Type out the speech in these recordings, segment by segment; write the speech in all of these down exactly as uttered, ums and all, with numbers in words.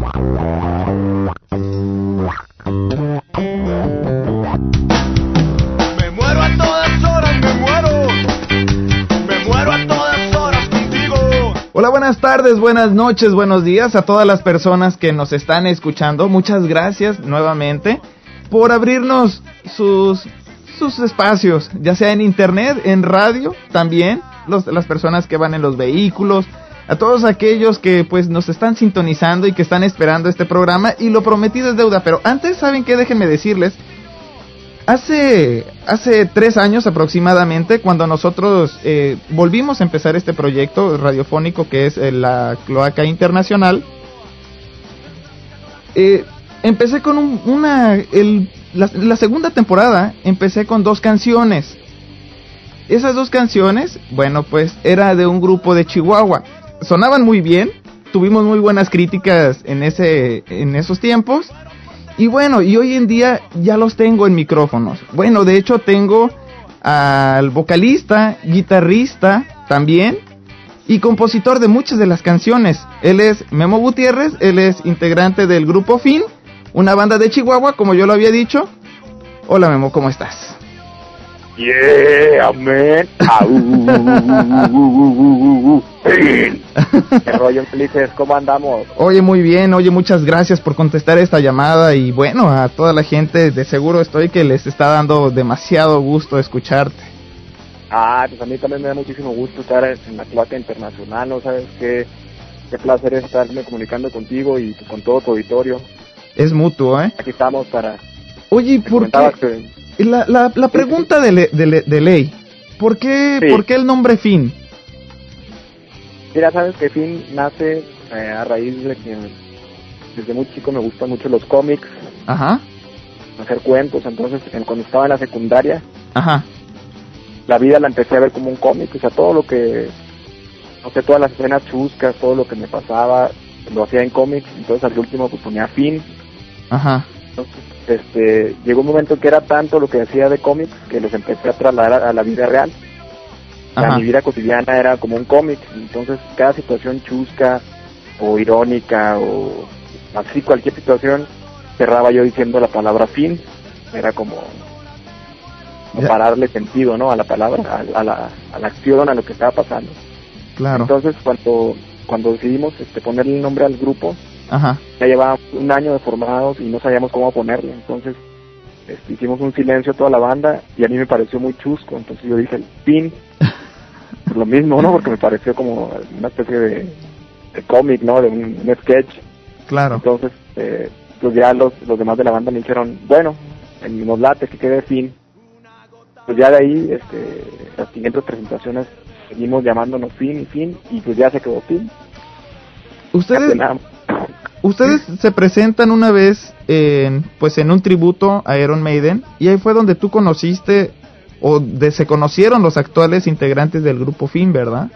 Me muero a todas horas, me muero. Me muero a todas horas contigo. Hola, buenas tardes, buenas noches, buenos días a todas las personas que nos están escuchando. Muchas gracias nuevamente por abrirnos sus, sus espacios, ya sea en internet, en radio, también los, las personas que van en los vehículos, a todos aquellos que pues nos están sintonizando y que están esperando este programa, y lo prometido es deuda. Pero antes, ¿saben qué? Déjenme decirles, hace, hace tres años aproximadamente, cuando nosotros eh, volvimos a empezar este proyecto radiofónico que es eh, la Cloaca Internacional, eh, empecé con un, una, el, la, la segunda temporada, empecé con dos canciones. Esas dos canciones, bueno, pues era de un grupo de Chihuahua. Sonaban muy bien, tuvimos muy buenas críticas en ese, en esos tiempos. Y bueno, y hoy en día ya los tengo en micrófonos. Bueno, de hecho tengo al vocalista, guitarrista también, y compositor de muchas de las canciones. Él es Memo Gutiérrez, él es integrante del grupo Fin, una banda de Chihuahua, como yo lo había dicho. Hola Memo, ¿cómo estás? Yeah, man. ¿Qué rollo, felices? ¿Cómo andamos? Oye, muy bien. Oye, muchas gracias por contestar esta llamada. Y bueno, a toda la gente, de seguro estoy que les está dando demasiado gusto escucharte. Ah, pues a mí también me da muchísimo gusto estar en la Cloaca Internacional, ¿no? ¿Sabes qué? Qué placer es estarme comunicando contigo y con todo tu auditorio. Es mutuo, ¿eh? Aquí estamos para... Oye, ¿por qué? Que... La, la, la pregunta de, le, de, le, de ley, ¿por qué, sí. ¿por qué el nombre Fin? Mira, sabes que Fin nace eh, a raíz de que desde muy chico me gustan mucho los cómics. Ajá. Hacer cuentos, entonces cuando estaba en la secundaria, ajá, la vida la empecé a ver como un cómic, o sea, todo lo que, no sé, todas las escenas chuscas, todo lo que me pasaba, lo hacía en cómics, entonces al último pues ponía Fin. Ajá. Entonces, este, llegó un momento que era tanto lo que hacía de cómics que los empecé a trasladar a, a la vida real. O sea, mi vida cotidiana era como un cómic, entonces cada situación chusca o irónica o así cualquier situación cerraba yo diciendo la palabra fin. Era como, como para darle sentido, ¿no? A la palabra, a, a, la, a la acción, a lo que estaba pasando. Claro. Entonces cuando cuando decidimos este ponerle el nombre al grupo, ajá, ya llevábamos un año de formados y no sabíamos cómo ponerle, entonces este, hicimos un silencio toda la banda y a mí me pareció muy chusco, entonces yo dije Fin, pues lo mismo, ¿no? Porque me pareció como una especie de, de cómic, ¿no? De un, un sketch. Claro. Entonces, eh, pues ya los, los demás de la banda me dijeron, bueno, en nos late que quede Fin. Pues ya de ahí, este, las siguientes presentaciones seguimos llamándonos Fin y Fin y pues ya se quedó Fin. Ustedes... Ustedes se presentan una vez en, pues en un tributo a Iron Maiden, y ahí fue donde tú conociste o de, se conocieron los actuales integrantes del grupo Fin, ¿verdad?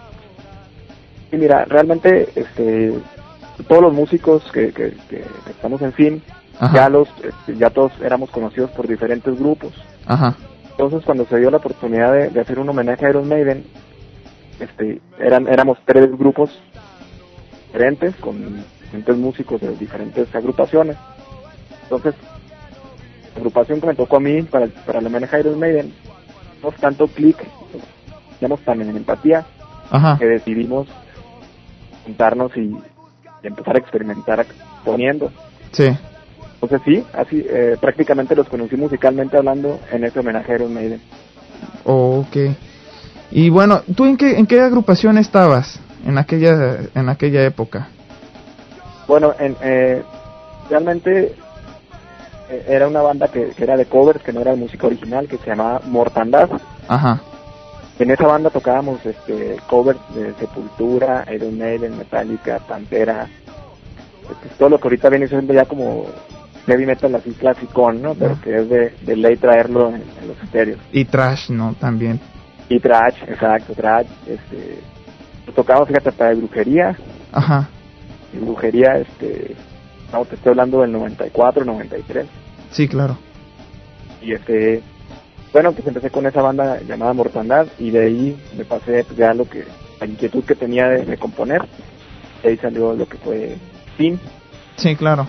Sí, mira, realmente este todos los músicos que, que, que estamos en Fin, ajá, ya los este, ya todos éramos conocidos por diferentes grupos. Ajá. Entonces cuando se dio la oportunidad de, de hacer un homenaje a Iron Maiden, este eran éramos tres grupos diferentes con diferentes músicos de diferentes agrupaciones. Entonces, la agrupación que me tocó a mí para, para el homenaje a Iron Maiden, no tanto clic, digamos tan en empatía, ajá, que decidimos juntarnos y, y empezar a experimentar poniendo. Sí. Entonces sí, así eh, prácticamente los conocí musicalmente hablando en ese homenaje a Iron Maiden. Oh, ok. Y bueno, ¿tú en qué en qué agrupación estabas en aquella en aquella época? Bueno, en, eh, realmente eh, era una banda que, que era de covers, que no era de música original, que se llamaba Mortandad. Ajá. En esa banda tocábamos este covers de Sepultura, Iron Maiden, Metallica, Pantera, pues, todo lo que ahorita viene siendo ya como heavy metal así clasicón, ¿no? Pero que es de, de ley traerlo en, en los estéreos. Y thrash, ¿no? También. Y thrash, exacto, thrash. Este, tocábamos, fíjate, para de brujería. Ajá. Y brujería, este, no, te estoy hablando del noventa y cuatro, noventa y tres. Sí, claro. Y este, bueno, pues empecé con esa banda llamada Mortandad y de ahí me pasé pues, ya lo que, la inquietud que tenía de, de componer. De ahí salió lo que fue Fin. Sí, claro.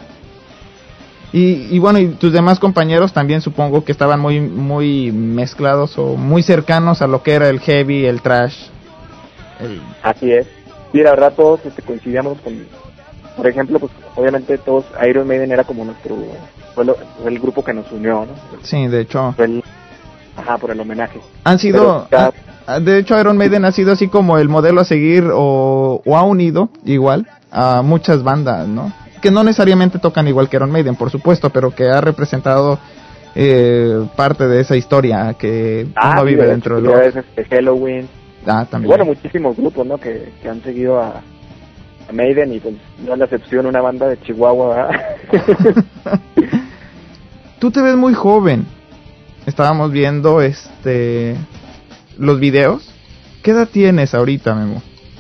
Y, y bueno, y tus demás compañeros también supongo que estaban muy muy mezclados o muy cercanos a lo que era el heavy, el thrash. El... Así es. Sí, la verdad todos este, coincidíamos con, por ejemplo, pues obviamente todos, Iron Maiden era como nuestro, fue, lo, fue el grupo que nos unió, ¿no? Sí, de hecho. Fue el, ajá, por el homenaje. Han sido, Pero, a, de hecho Iron Maiden ha sido así como el modelo a seguir o, o ha unido igual a muchas bandas, ¿no? Que no necesariamente tocan igual que Iron Maiden, por supuesto, pero que ha representado eh, parte de esa historia que ah, uno sí, vive de dentro hecho, de lo... este Halloween. Ah, también. Bueno, muchísimos grupos, ¿no? Que, que han seguido a, a Maiden y pues no es la excepción una banda de Chihuahua, ¿verdad? Tú te ves muy joven. Estábamos viendo este los videos. ¿Qué edad tienes ahorita, Memo?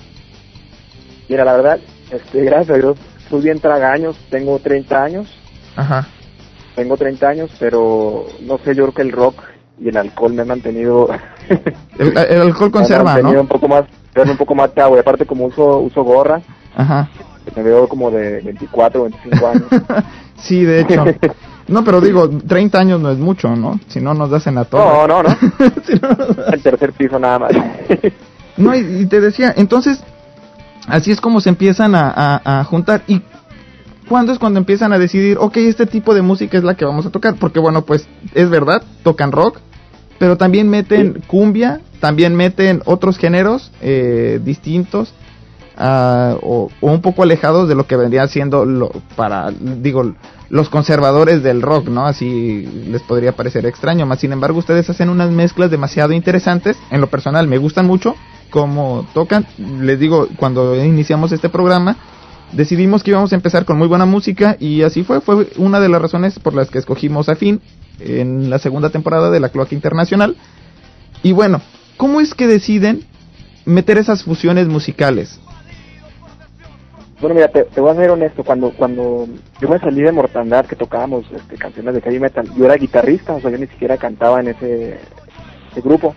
Mira, la verdad, este, gracias a Dios, soy bien tragaños, tengo treinta años. Ajá. Tengo treinta años, pero no sé, yo creo que el rock y el alcohol me han mantenido... el, el alcohol conserva, me han mantenido ¿no? un poco más, verme un poco más chavo, y aparte como uso uso gorra, ajá, me veo como de veinticuatro, veinticinco años. Sí, de hecho. No, pero digo, treinta años no es mucho, ¿no? Si no nos das en la torre. No, no, no. Si no nos das... El tercer piso nada más. No, y, y te decía, entonces, así es como se empiezan a, a, a juntar. ¿Y cuándo es cuando empiezan a decidir, ok, este tipo de música es la que vamos a tocar? Porque bueno, pues, es verdad, tocan rock, pero también meten sí. cumbia, también meten otros géneros eh, distintos, uh, o, o un poco alejados de lo que vendría siendo, lo, para, digo, los conservadores del rock, ¿no? Así les podría parecer extraño, más sin embargo ustedes hacen unas mezclas demasiado interesantes. En lo personal me gustan mucho cómo tocan. Les digo, cuando iniciamos este programa decidimos que íbamos a empezar con muy buena música y así fue, fue una de las razones por las que escogimos a Finn en la segunda temporada de La Cloaca Internacional. Y bueno, ¿cómo es que deciden meter esas fusiones musicales? Bueno, mira, te, te voy a ser honesto, cuando cuando yo me salí de Mortandad, que tocábamos este, canciones de heavy metal, yo era guitarrista, o sea, yo ni siquiera cantaba en ese, ese grupo,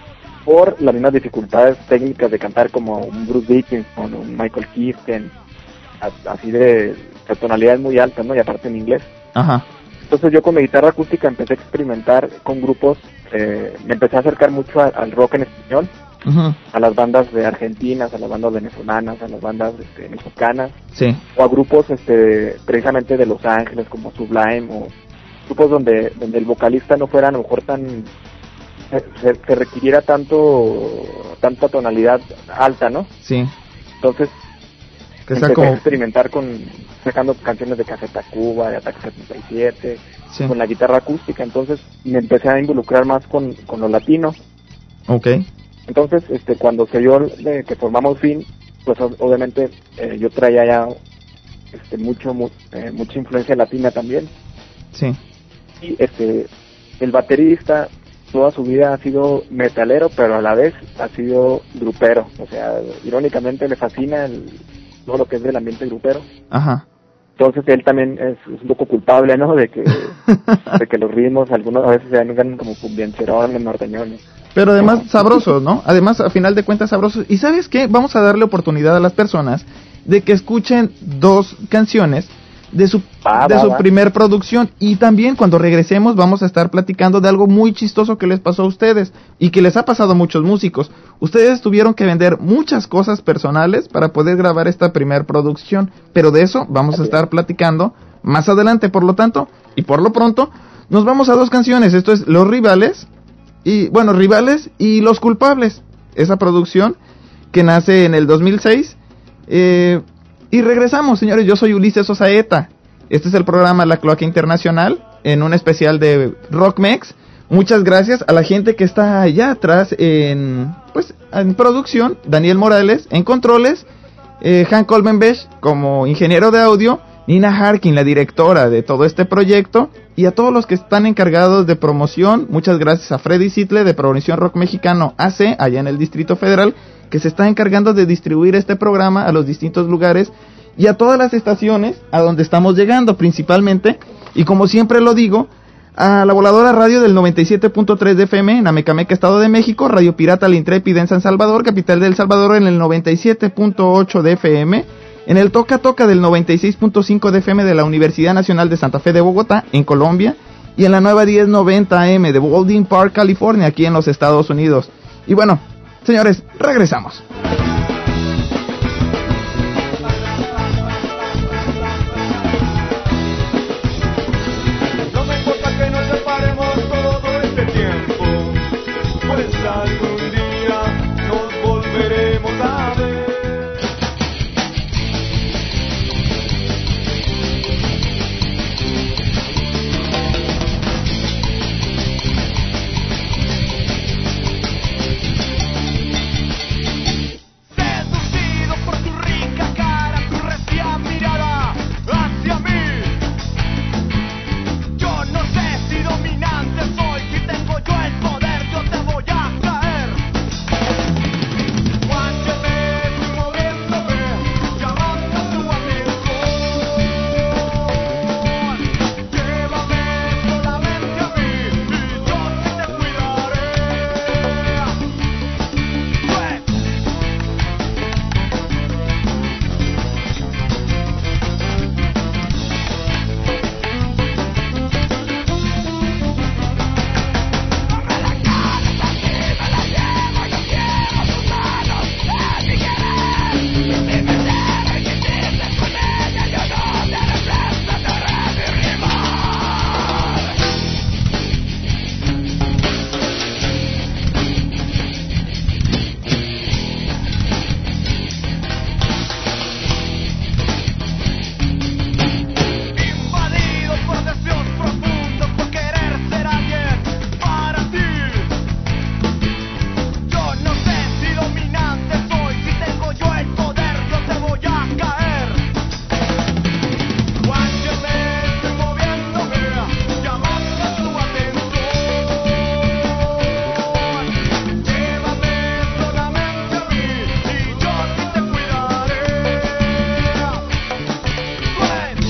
por las mismas dificultades técnicas de cantar como un Bruce Dickinson, un Michael Kiske, así de, de tonalidades muy altas, ¿no? Y aparte en inglés. Ajá. Entonces yo con mi guitarra acústica empecé a experimentar con grupos, eh, me empecé a acercar mucho a, al rock en español, uh-huh. a las bandas de argentinas, a las bandas venezolanas, a las bandas este, mexicanas, sí. o a grupos este, precisamente de Los Ángeles como Sublime, o grupos donde donde el vocalista no fuera a lo mejor tan, se, se requiriera tanto, tanta tonalidad alta, ¿no? Sí. Entonces que empecé como... a experimentar con, sacando canciones de Café Tacuba, de Ataque setenta y siete, sí. con la guitarra acústica, entonces me empecé a involucrar más con, con lo latino. Okay. Entonces, este, cuando se dio de que formamos Finn, pues obviamente eh, yo traía ya este, mucho, mu- eh, mucha influencia latina también. Sí. Y este, el baterista toda su vida ha sido metalero, pero a la vez ha sido grupero. O sea, irónicamente le fascina el, todo lo que es del ambiente grupero. Ajá. Entonces él también es, es un poco culpable, ¿no? De que de que los ritmos algunos a veces se ven como cumbiancherones, norteñones. Pero además sabrosos, ¿no? Además, a final de cuentas, sabrosos. ¿Y sabes qué? Vamos a darle oportunidad a las personas de que escuchen dos canciones de su va, de va, su va. primer producción. Y también cuando regresemos vamos a estar platicando de algo muy chistoso que les pasó a ustedes y que les ha pasado a muchos músicos. Ustedes tuvieron que vender muchas cosas personales para poder grabar esta primer producción, pero de eso vamos a estar platicando más adelante. Por lo tanto, y por lo pronto, nos vamos a dos canciones. Esto es Los Rivales y, bueno, Rivales y Los Culpables. Esa producción que nace en el dos mil seis. Eh... Y regresamos, señores, yo soy Ulises Osaeta. Este es el programa La Cloaca Internacional, en un especial de Rockmex. Muchas gracias a la gente que está allá atrás en, pues, en producción. Daniel Morales en controles, eh, Han Colmenbesch como ingeniero de audio, Nina Harkin, la directora de todo este proyecto, y a todos los que están encargados de promoción. Muchas gracias a Freddy Sitle de Promoción Rock Mexicano A C, allá en el Distrito Federal, que se está encargando de distribuir este programa a los distintos lugares y a todas las estaciones a donde estamos llegando principalmente, y como siempre lo digo, a la Voladora Radio del noventa y siete punto tres de F M en Amecameca, Estado de México, Radio Pirata La Intrépida en San Salvador, capital de El Salvador, en el noventa y siete punto ocho de F M, en el Toca Toca del noventa y seis punto cinco de F M de la Universidad Nacional de Santa Fe de Bogotá, en Colombia, y en la nueva diez noventa A M de Baldwin Park, California, aquí en los Estados Unidos. Y bueno, señores, regresamos. No me importa que nos separemos todo este tiempo, pues algún día nos volveremos a ver. Seducido por tu rica cara, tu recia mirada hacia mí. Yo no sé si dominante soy, si tengo yo el poder, yo te voy a caer. Guáchame, estoy moviéndome, llamando tu atención. Llévame solamente a mí y yo sí te cuidaré. Pues, invadido por deseos profundos, por querer ser alguien para ti. Yo no sé si dominante soy, si tengo yo el poder, yo te voy a caer. Guáchame, estoy moviéndome, llamando tu atención. Llévame solamente a mí y yo sí te cuidaré. Pues,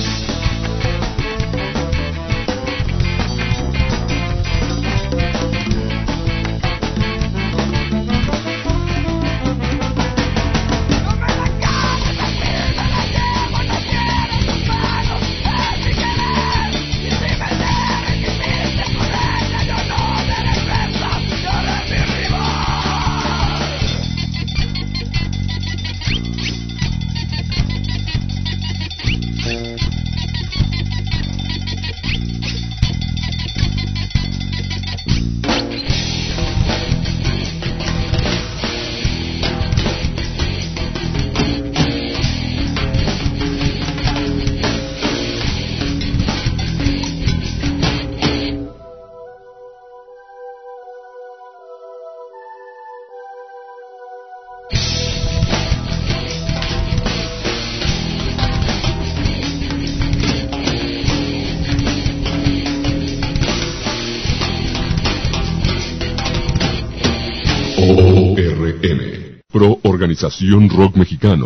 O R N, Pro Organización Rock Mexicano.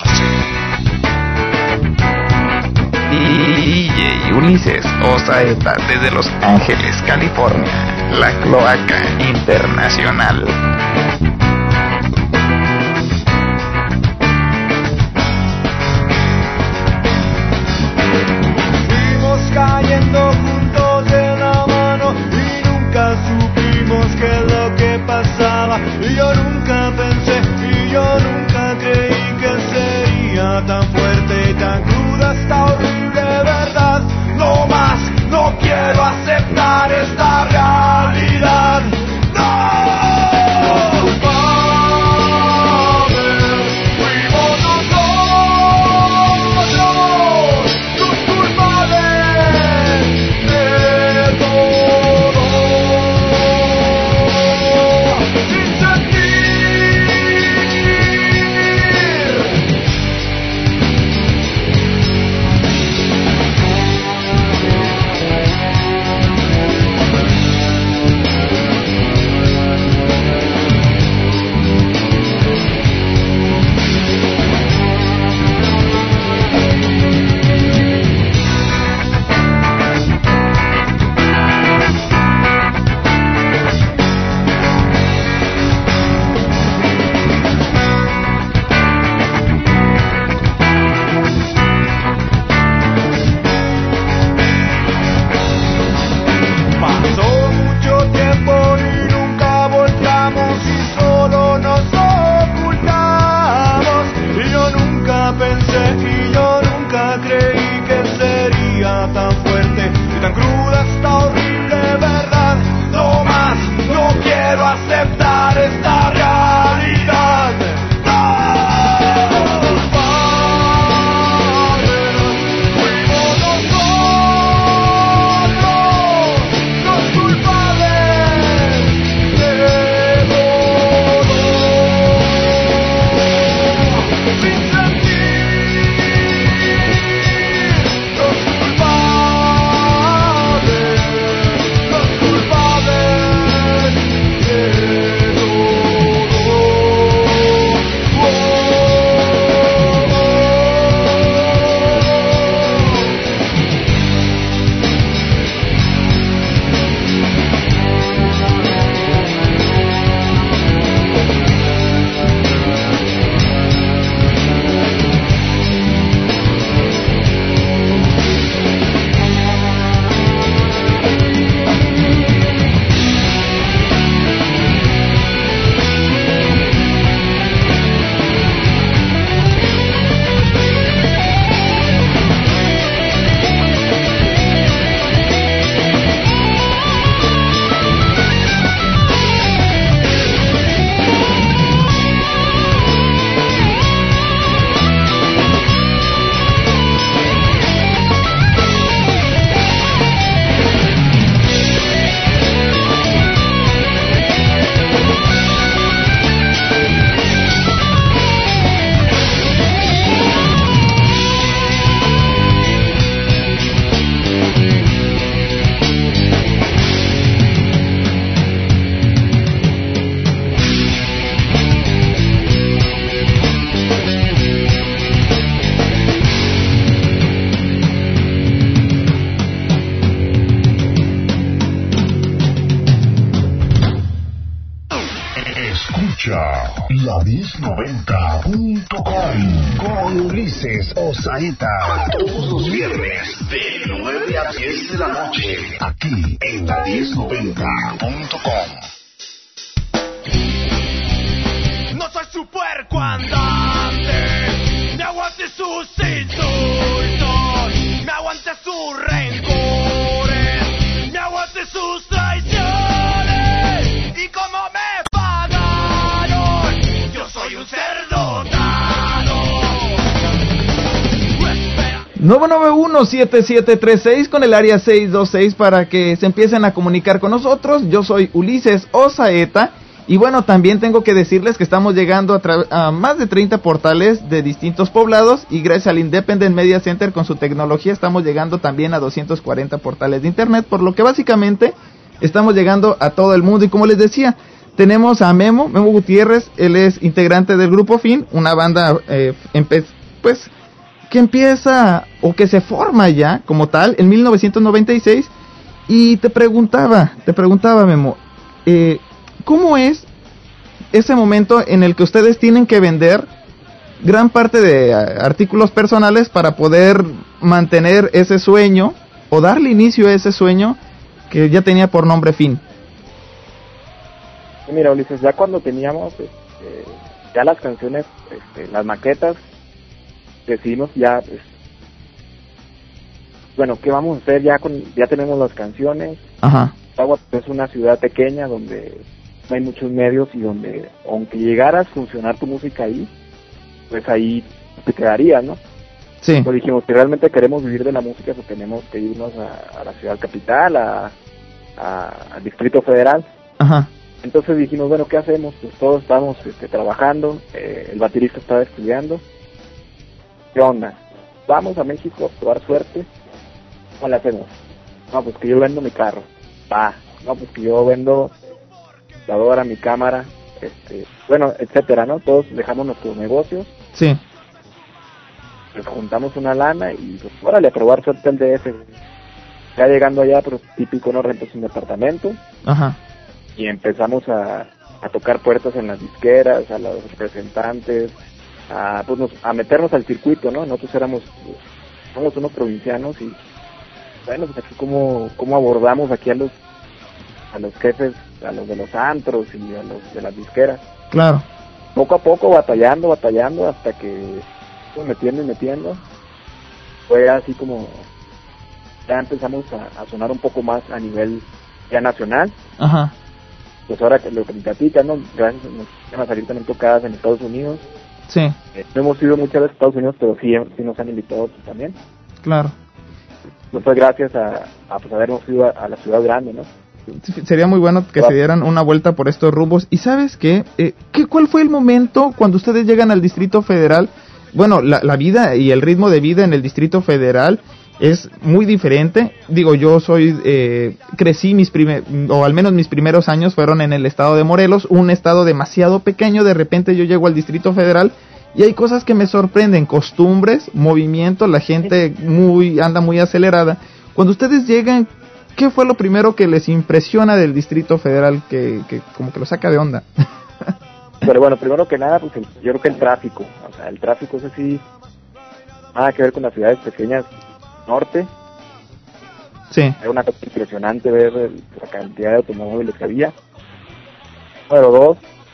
D J Ulises Osaeta desde Los Ángeles, California, la cloaca internacional. fuimos cayendo juntos de la mano y nunca supimos qué es lo que pasaba. Y yo nunca pensé y yo nunca creí que sería tan fuerte y tan cruda esta horrible verdad. No más, no quiero aceptar esta realidad. ¡No! Culpables fuimos nosotros, los culpables de todo. Sin sentir pensé y yo nunca creí que sería tan fuerte y tan cruda esta horrible verdad. No más, no quiero aceptar esta realidad. La diez noventa punto com con Ulises Osaeta. Todos los viernes de nueve a diez de la noche. Aquí en la diez noventa punto com. No soy su puerco andante, me aguante sus insultos, me aguante sus rencores, me aguante sus traiciones. Y como me soy un cerdo dado. nueve nueve uno, siete siete tres seis con el área seis dos seis para que se empiecen a comunicar con nosotros. Yo soy Ulises Osaeta. Y bueno, también tengo que decirles que estamos llegando a, tra- a más de treinta portales de distintos poblados. Y gracias al Independent Media Center con su tecnología estamos llegando también a doscientos cuarenta portales de internet. Por lo que básicamente estamos llegando a todo el mundo. Y como les decía, tenemos a Memo, Memo Gutiérrez. Él es integrante del Grupo Fin, una banda eh, empe- pues que empieza o que se forma ya como tal en mil novecientos noventa y seis. Y te preguntaba, te preguntaba Memo, eh, ¿cómo es ese momento en el que ustedes tienen que vender gran parte de uh, artículos personales para poder mantener ese sueño o darle inicio a ese sueño que ya tenía por nombre Fin? Mira, Ulises, ya cuando teníamos este, ya las canciones, este, las maquetas, decidimos ya, pues, bueno, ¿qué vamos a hacer? Ya con, ya tenemos las canciones. Ajá. Agua es una ciudad pequeña donde no hay muchos medios y donde, aunque llegaras a funcionar tu música ahí, pues ahí te quedarías, ¿no? Sí. Entonces dijimos, si realmente queremos vivir de la música, pues tenemos que irnos a, a la ciudad capital, a, a, al Distrito Federal. Ajá. Entonces dijimos, bueno, ¿qué hacemos? Pues todos estábamos este, trabajando, eh, el baterista estaba estudiando. ¿Qué onda? Vamos a México a probar suerte. ¿Cómo le hacemos? No, pues que yo vendo mi carro. Va. No, pues que yo vendo la computadora, mi cámara, este, bueno, etcétera, ¿no? Todos dejamos nuestros negocios. Sí. Pues juntamos una lana y pues órale a probar suerte el D F. Ya llegando allá, pues típico, no rentas un departamento. Ajá. Y empezamos a, a tocar puertas en las disqueras, a los representantes, a, pues nos, a meternos al circuito, ¿no? Nosotros éramos, pues, somos unos provincianos y bueno, pues aquí cómo, cómo abordamos aquí a los a los jefes, a los de los antros y a los de las disqueras. Claro. Poco a poco batallando, batallando hasta que Pues metiendo y metiendo. Fue así como ya empezamos a, a sonar un poco más a nivel ya nacional. Ajá. Pues ahora que lo que me platican, ¿no? Gracias, nos van a salir también tocadas en Estados Unidos. Sí. Eh, no hemos ido muchas veces a Estados Unidos, pero sí, sí nos han invitado también. Claro. Pues fue gracias a, a pues habernos ido a, a la ciudad grande, ¿no? Sería muy bueno que se dieran una vuelta por estos rumbos. ¿Y sabes qué? Eh, ¿qué ¿Cuál fue el momento cuando ustedes llegan al Distrito Federal? Bueno, la, la vida y el ritmo de vida en el Distrito Federal es muy diferente. Digo, yo soy, eh, crecí mis primeros, o al menos mis primeros años fueron en el estado de Morelos, un estado demasiado pequeño. De repente yo llego al Distrito Federal y hay cosas que me sorprenden, costumbres, movimiento, la gente muy anda muy acelerada. Cuando ustedes llegan, ¿qué fue lo primero que les impresiona del Distrito Federal que, que como que lo saca de onda? Pero bueno, primero que nada, pues el, yo creo que el tráfico, o sea, el tráfico es así, nada que ver con las ciudades pequeñas norte. Sí. Era una cosa impresionante ver el, la cantidad de automóviles que había. Número dos,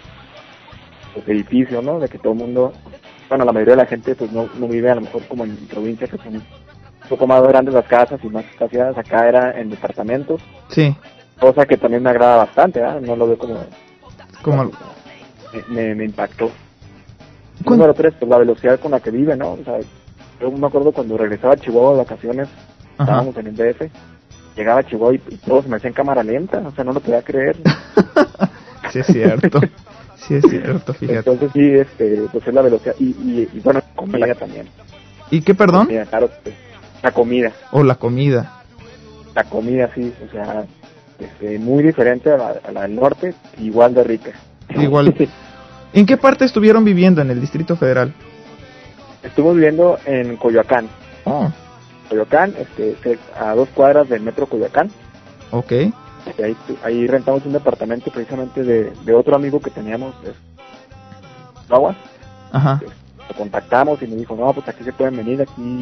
los edificios, ¿no? De que todo el mundo, bueno, la mayoría de la gente pues no, no vive a lo mejor como en provincias que son un poco más grandes las casas y más espaciadas. Acá era en departamentos. Sí. Cosa que también me agrada bastante, ¿eh? No lo veo como... Como... Me, me impactó. Número tres, pues la velocidad con la que vive, ¿no? O sea, yo me acuerdo cuando regresaba a Chihuahua de vacaciones, ajá, estábamos en el D F, llegaba a Chihuahua y, y todo se me hacía en cámara lenta, o sea, no lo podía creer. Sí es cierto, sí es cierto, fíjate. Entonces sí, este, pues es la velocidad, y, y, y bueno, la comida también. ¿Y qué, perdón? La comida, claro, pues, la comida. O la comida. La comida, sí, o sea, este, muy diferente a la, a la del norte, igual de rica. Igual. ¿En qué parte estuvieron viviendo en el Distrito Federal? Estuvimos viviendo en Coyoacán. Oh. Coyoacán, este, a dos cuadras del metro Coyoacán. Ok. Y ahí, ahí rentamos un departamento precisamente de, de otro amigo que teníamos de Agua. Ajá. Lo contactamos y me dijo, no, pues aquí se pueden venir, aquí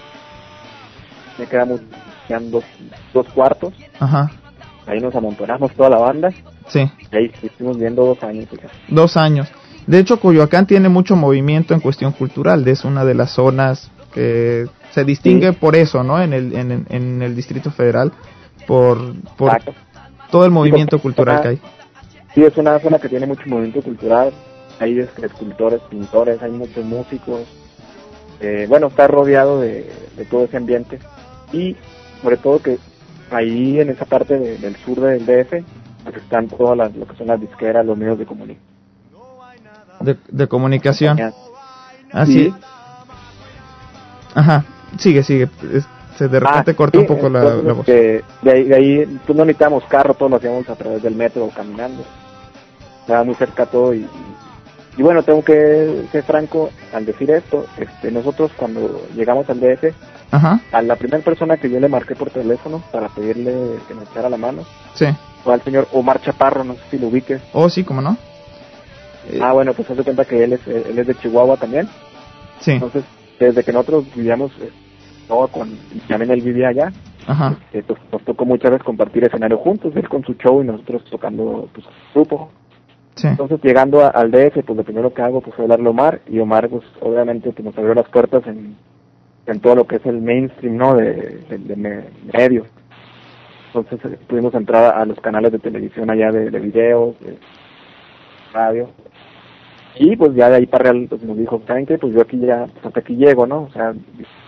me quedamos, quedan dos, dos cuartos. Ajá. Ahí nos amontonamos toda la banda. Sí. Y ahí estuvimos viviendo dos años. Fíjate. Dos años. De hecho, Coyoacán tiene mucho movimiento en cuestión cultural. Es una de las zonas que se distingue sí. por eso, ¿no? En el en, en el Distrito Federal, por, por todo el movimiento sí, cultural que hay. Sí, es una zona que tiene mucho movimiento cultural. Hay escultores, pintores, hay muchos músicos. Eh, bueno, está rodeado de, de todo ese ambiente. Y sobre todo que ahí en esa parte de, del sur del D F, pues están todas las, lo que son las disqueras, los medios de comunicación. De, de comunicación. Así. Sí. Ajá. Sigue, sigue. Es, se de repente ah, corta sí, un poco la, la voz. De, de, ahí, de ahí, pues no necesitamos carro, todo lo hacíamos a través del metro o caminando. Estaba muy cerca todo y, y, y bueno, tengo que ser franco al decir esto. Este, nosotros cuando llegamos al D F, ajá, a la primera persona que yo le marqué por teléfono para pedirle que nos echara la mano, sí, fue al señor Omar Chaparro, no sé si lo ubiques. Oh, sí, ¿cómo no? Ah, bueno, pues se da cuenta que él es él es de Chihuahua también. Sí. Entonces, desde que nosotros vivíamos, eh, no, con, y también él vivía allá, ajá, eh, pues, nos tocó muchas veces compartir escenario juntos, él con su show y nosotros tocando pues grupo. Sí. Entonces, llegando a, al D F, pues lo primero que hago pues fue hablarle a Omar, y Omar pues obviamente pues, nos abrió las puertas en, en todo lo que es el mainstream, ¿no? De, de, de me, medios. Entonces eh, pudimos entrar a los canales de televisión allá de, de videos, de radio. Y pues ya de ahí para real pues, nos dijo, ¿saben qué? Pues yo aquí ya, pues hasta aquí llego, ¿no? O sea...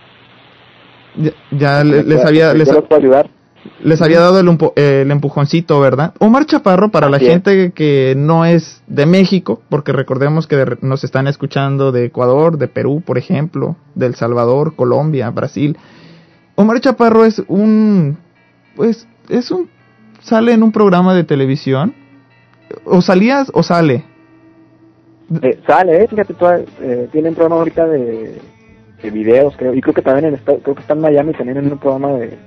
Ya, ya les, les había... Les, puedo ayudar. Les había dado el, el empujoncito, ¿verdad? Omar Chaparro, para la gente que no es de México, porque recordemos que de, nos están escuchando de Ecuador, de Perú, por ejemplo, de El Salvador, Colombia, Brasil. Omar Chaparro es un... Pues, es un... Sale en un programa de televisión. ¿O salías o sale? Eh, sale, eh, fíjate, toda, eh, tiene un programa ahorita de, de videos, creo, y creo que también en esta, creo que está en Miami también en un programa de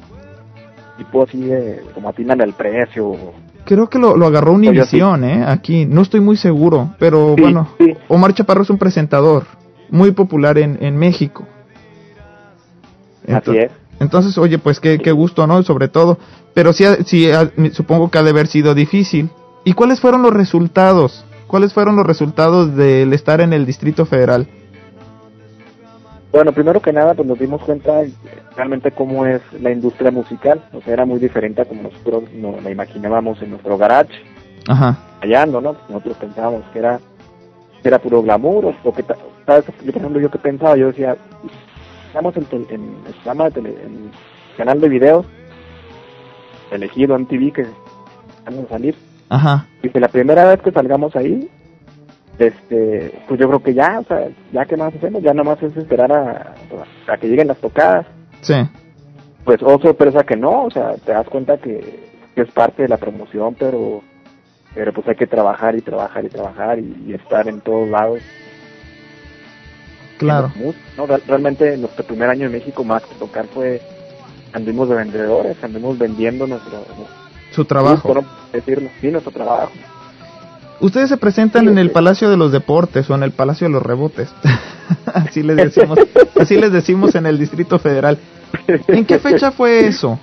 tipo así de, como atinan el precio. Creo que lo, lo agarró Univision, sí. eh, aquí, no estoy muy seguro, pero sí, bueno, sí. Omar Chaparro es un presentador muy popular en, en México. Entonces, así es. Entonces, oye, pues qué, qué gusto, ¿no? Sobre todo, pero sí, sí, supongo que ha de haber sido difícil. ¿Y cuáles fueron los resultados? ¿Cuáles fueron los resultados del estar en el Distrito Federal? Bueno, primero que nada, pues nos dimos cuenta realmente cómo es la industria musical. O sea, era muy diferente a como nosotros nos la imaginábamos en nuestro garage. Ajá. Hallando, ¿no? Nosotros pensábamos que era que era puro glamour, o, o que, ¿sabes? Yo, por ejemplo, yo que pensaba, yo decía, estamos en, en, en, programa de tele, en el canal de videos, elegido M T V, que vamos a salir. Ajá. Y que la primera vez que salgamos ahí, este, pues yo creo que ya, o sea, ya que más hacemos, ya nomás es esperar a, a que lleguen las tocadas. Sí. Pues, oh sorpresa que no, o sea, te das cuenta que, que es parte de la promoción, pero pero pues hay que trabajar y trabajar y trabajar y, y estar en todos lados. Claro. No, realmente nuestro primer año en México más que tocar fue, anduvimos de vendedores, anduvimos vendiendo nuestro... Su trabajo. Gusto, ¿no? Decirlo, sí, nuestro trabajo. Ustedes se presentan sí, en el sí. Palacio de los Deportes o en el Palacio de los Rebotes. así les decimos, así les decimos en el Distrito Federal. ¿En qué fecha fue eso?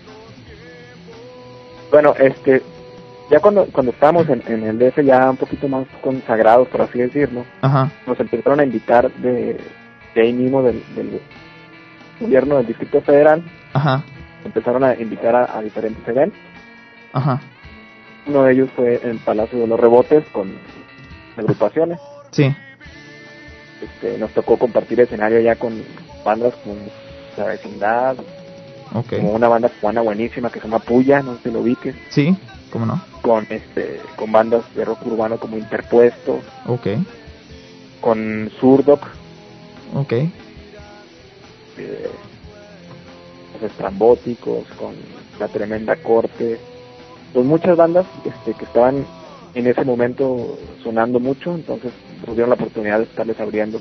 Bueno, este, ya cuando cuando estábamos en, en el D F ya un poquito más consagrados, por así decirlo, ajá, nos empezaron a invitar de, de ahí mismo del, del gobierno del Distrito Federal. Ajá. Empezaron a invitar a, a diferentes eventos. Ajá. Uno de ellos fue en el Palacio de los Rebotes con agrupaciones. Sí. Este, nos tocó compartir escenario ya con bandas como La Vecindad, okay, como una banda cubana buenísima que se llama Puya, no sé si lo ubiques. Sí, cómo no. Con este, con bandas de rock urbano como Interpuesto. Okay. Con Surdoc. Okay. Eh, los Estrambóticos, con La Tremenda Corte. Pues muchas bandas este, que estaban en ese momento sonando mucho, entonces nos dieron la oportunidad de estarles abriendo.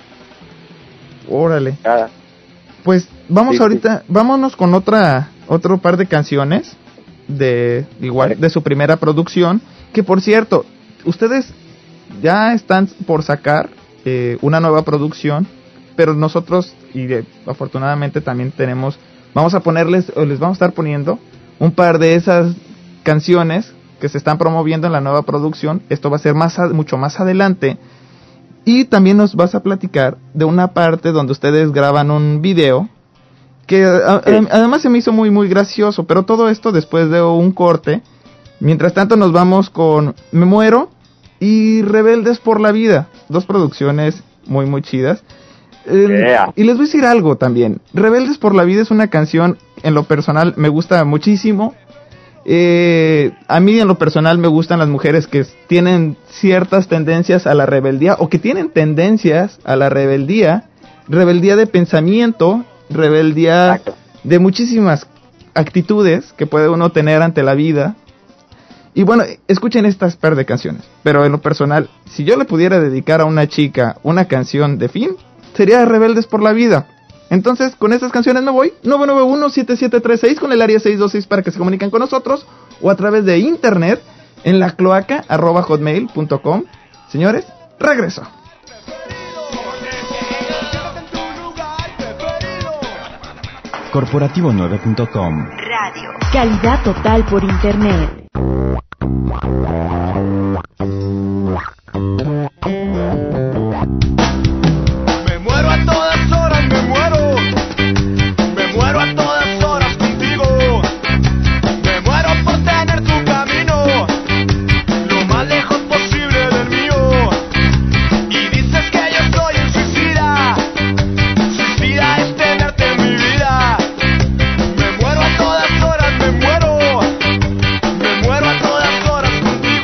Órale. Cada. Pues vamos sí, ahorita, sí. vámonos con otra otro par de canciones de igual vale. de su primera producción, que por cierto, ustedes ya están por sacar eh, una nueva producción, pero nosotros y eh, afortunadamente también tenemos, vamos a ponerles o les vamos a estar poniendo un par de esas canciones que se están promoviendo en la nueva producción. Esto va a ser más a, mucho más adelante. Y también nos vas a platicar de una parte donde ustedes graban un video que a, a, además se me hizo muy muy gracioso, pero todo esto después de un corte. Mientras tanto nos vamos con Me Muero y Rebeldes por la Vida, dos producciones muy muy chidas. Eh, yeah. Y les voy a decir algo también. Rebeldes por la Vida es una canción, en lo personal me gusta muchísimo. Eh, a mí en lo personal me gustan las mujeres que tienen ciertas tendencias a la rebeldía o que tienen tendencias a la rebeldía, rebeldía de pensamiento, rebeldía Exacto. de muchísimas actitudes que puede uno tener ante la vida. Y bueno, escuchen estas par de canciones, pero en lo personal, si yo le pudiera dedicar a una chica una canción de fin, sería Rebeldes por la Vida. Entonces, con estas canciones me voy. nueve nueve uno, siete siete tres seis con el área seis dos seis para que se comuniquen con nosotros. O a través de internet en la cloaca arroba hotmail punto com. Señores, regreso. corporativo nueve punto com. Radio. Calidad total por internet. Me muero a todas horas, me muero. Me muero a todas horas contigo. Me muero por tener tu camino lo más lejos posible del mío. Y dices que yo soy un suicida. Suicida es tenerte en mi vida. Me muero a todas horas, me muero. Me muero a todas horas contigo.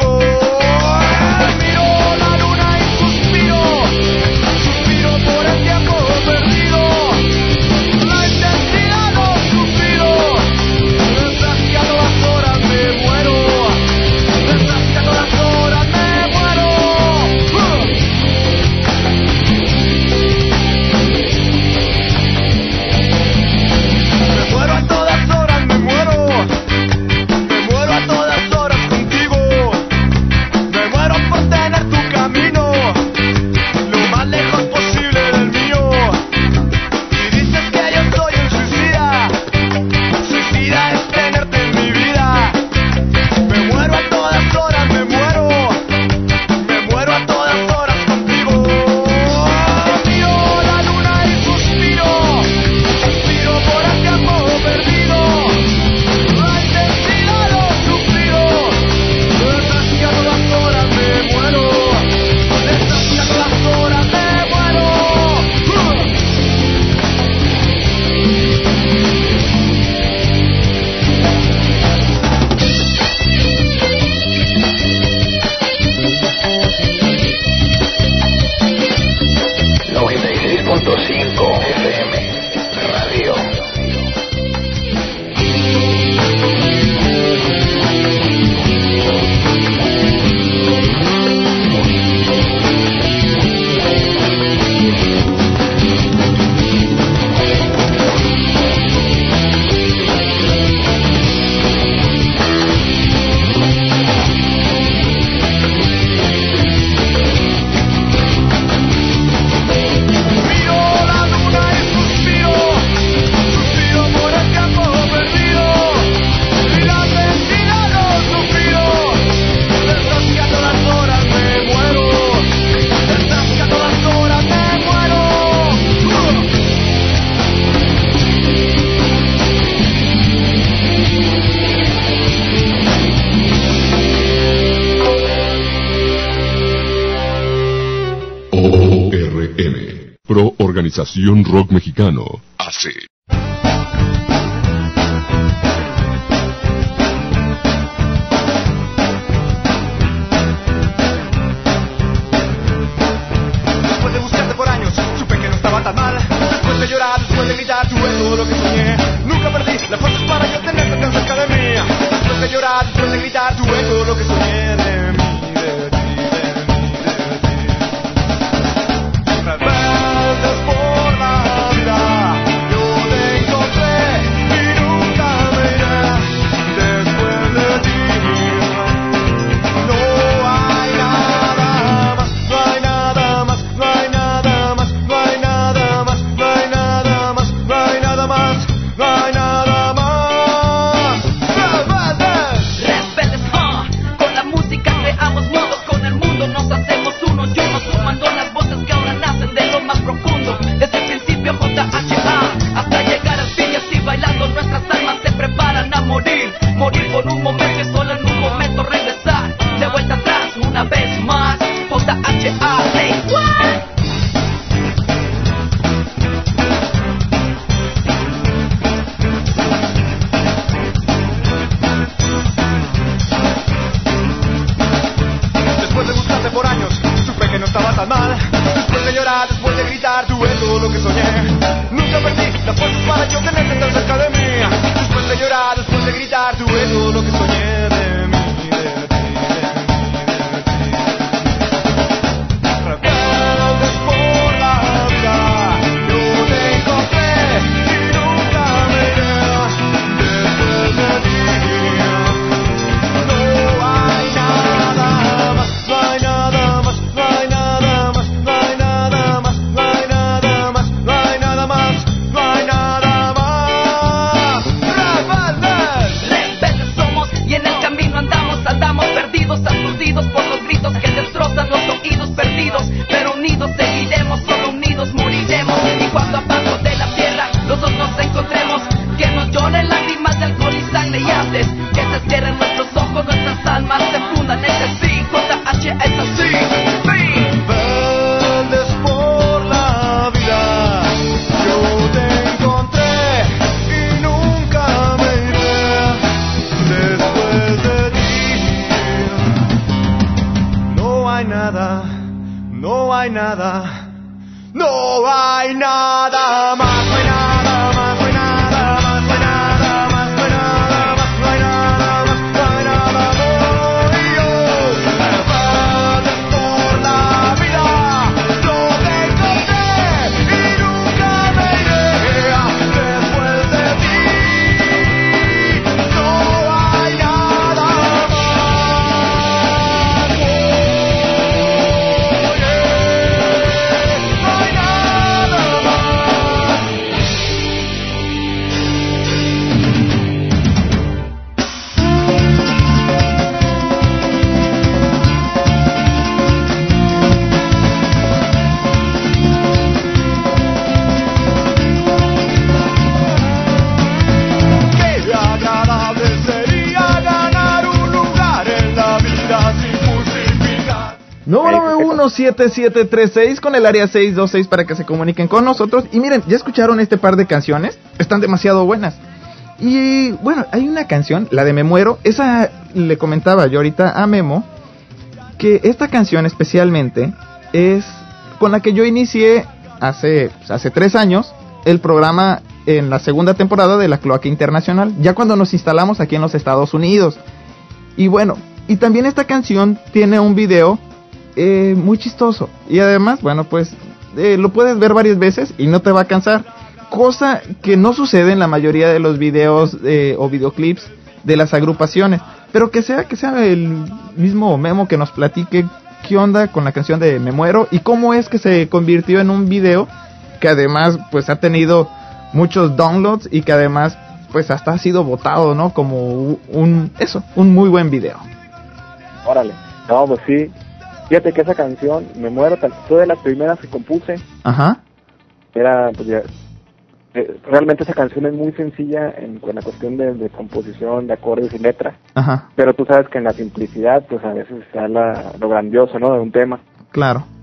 Organización Rock Mexicano hace. Después de buscarte por años, supe que no estaba tan mal. Después de llorar, después de gritar, tuve todo lo que soñé. Nunca perdí las fuerzas para yo tenerte tan cerca de mí. Después de llorar, después de gritar, tuve todo lo que soñé de mí, de ti, de mí, de ti. Rebeldes por la vida, yo te encontré y nunca me iré después de ti. No hay nada más, no hay nada más, no hay nada más, no hay nada más, no hay nada más, no hay nada más, no hay nada más. ¡Rebeldes! Rebeldes, ah, con la música creamos modos, con el mundo nos hacemos uno. Yo no sumando las voces que ahora nacen de lo más profundo. Desde el principio J H A hasta llegar al fin y así bailando nuestras almas se preparan a morir. Morir por un momento y solo en un momento regresar. De vuelta atrás una vez más. J H A, say what? Después de buscarte por años, supe que no estaba tan mal. Después de llorar, después de gritar, tuve todo lo que soñé. Nunca perdí las fuerzas para yo tenerte tan cerca de mí. Después de llorar, después de gritar, tuve todo lo que soñé de mí, de ti, de mí, de ti. Rebeldes por la vida, yo te encontré y nunca me iré después de ti. No hay nada más, no hay nada más, no hay nada más, no hay nada más, no hay nada más, no hay nada más, no hay nada más. ¡Rebeldes! Rebeldes somos y en el camino andamos, andamos perdidos, aturdidos por los gritos que destrozan los oídos perdidos. Pero unidos seguiremos, solo unidos moriremos. Y cuando abajo de la tierra los dos nos encontremos, que nos lloren lágrimas de alcohol y sangre y antes que se cierren nuestros ojos, nuestras almas se fundan entre sí. J H es así. Sí. Rebeldes por la vida, yo te encontré y nunca me iré después de ti. No hay nada, no hay nada, no hay nada más, no hay nada más, no hay nada más, no hay nada más, no hay nada más, no hay nada más, no hay nada más. Y yo, rebeldes por la vida, yo te encontré y nunca me iré después de ti. No hay nada más. Oh, yeah. No hay nada más. Qué agradable sería ganar un lugar en la vida sin justificar. Número uno siete siete tres seis con el área seis dos seis para que se comuniquen con nosotros. Y miren, ya escucharon este par de canciones, están demasiado buenas. Y bueno, hay una canción, la de Me Muero, esa le comentaba yo ahorita a Memo, que esta canción especialmente es con la que yo inicié hace, hace tres años el programa en la segunda temporada de La Cloaca Internacional, ya cuando nos instalamos aquí en los Estados Unidos. Y bueno, y también esta canción tiene un video eh, muy chistoso. Y además, bueno, pues eh, lo puedes ver varias veces y no te va a cansar. Cosa que no sucede en la mayoría de los videos eh, o videoclips de las agrupaciones. Pero que sea, que sea el mismo Memo que nos platique qué onda con la canción de Me Muero y cómo es que se convirtió en un video que además pues ha tenido muchos downloads y que además pues hasta ha sido votado, ¿no? Como un, eso, un muy buen video. Órale, no, pues sí. Fíjate que esa canción, Me Muero, fue de las primeras que compuse. Ajá. Era, pues ya, eh, realmente esa canción es muy sencilla en, en la cuestión de, de composición, de acordes y letra. Ajá. Pero tú sabes que en la simplicidad, pues a veces está la, lo grandioso, ¿no? De un tema. Claro.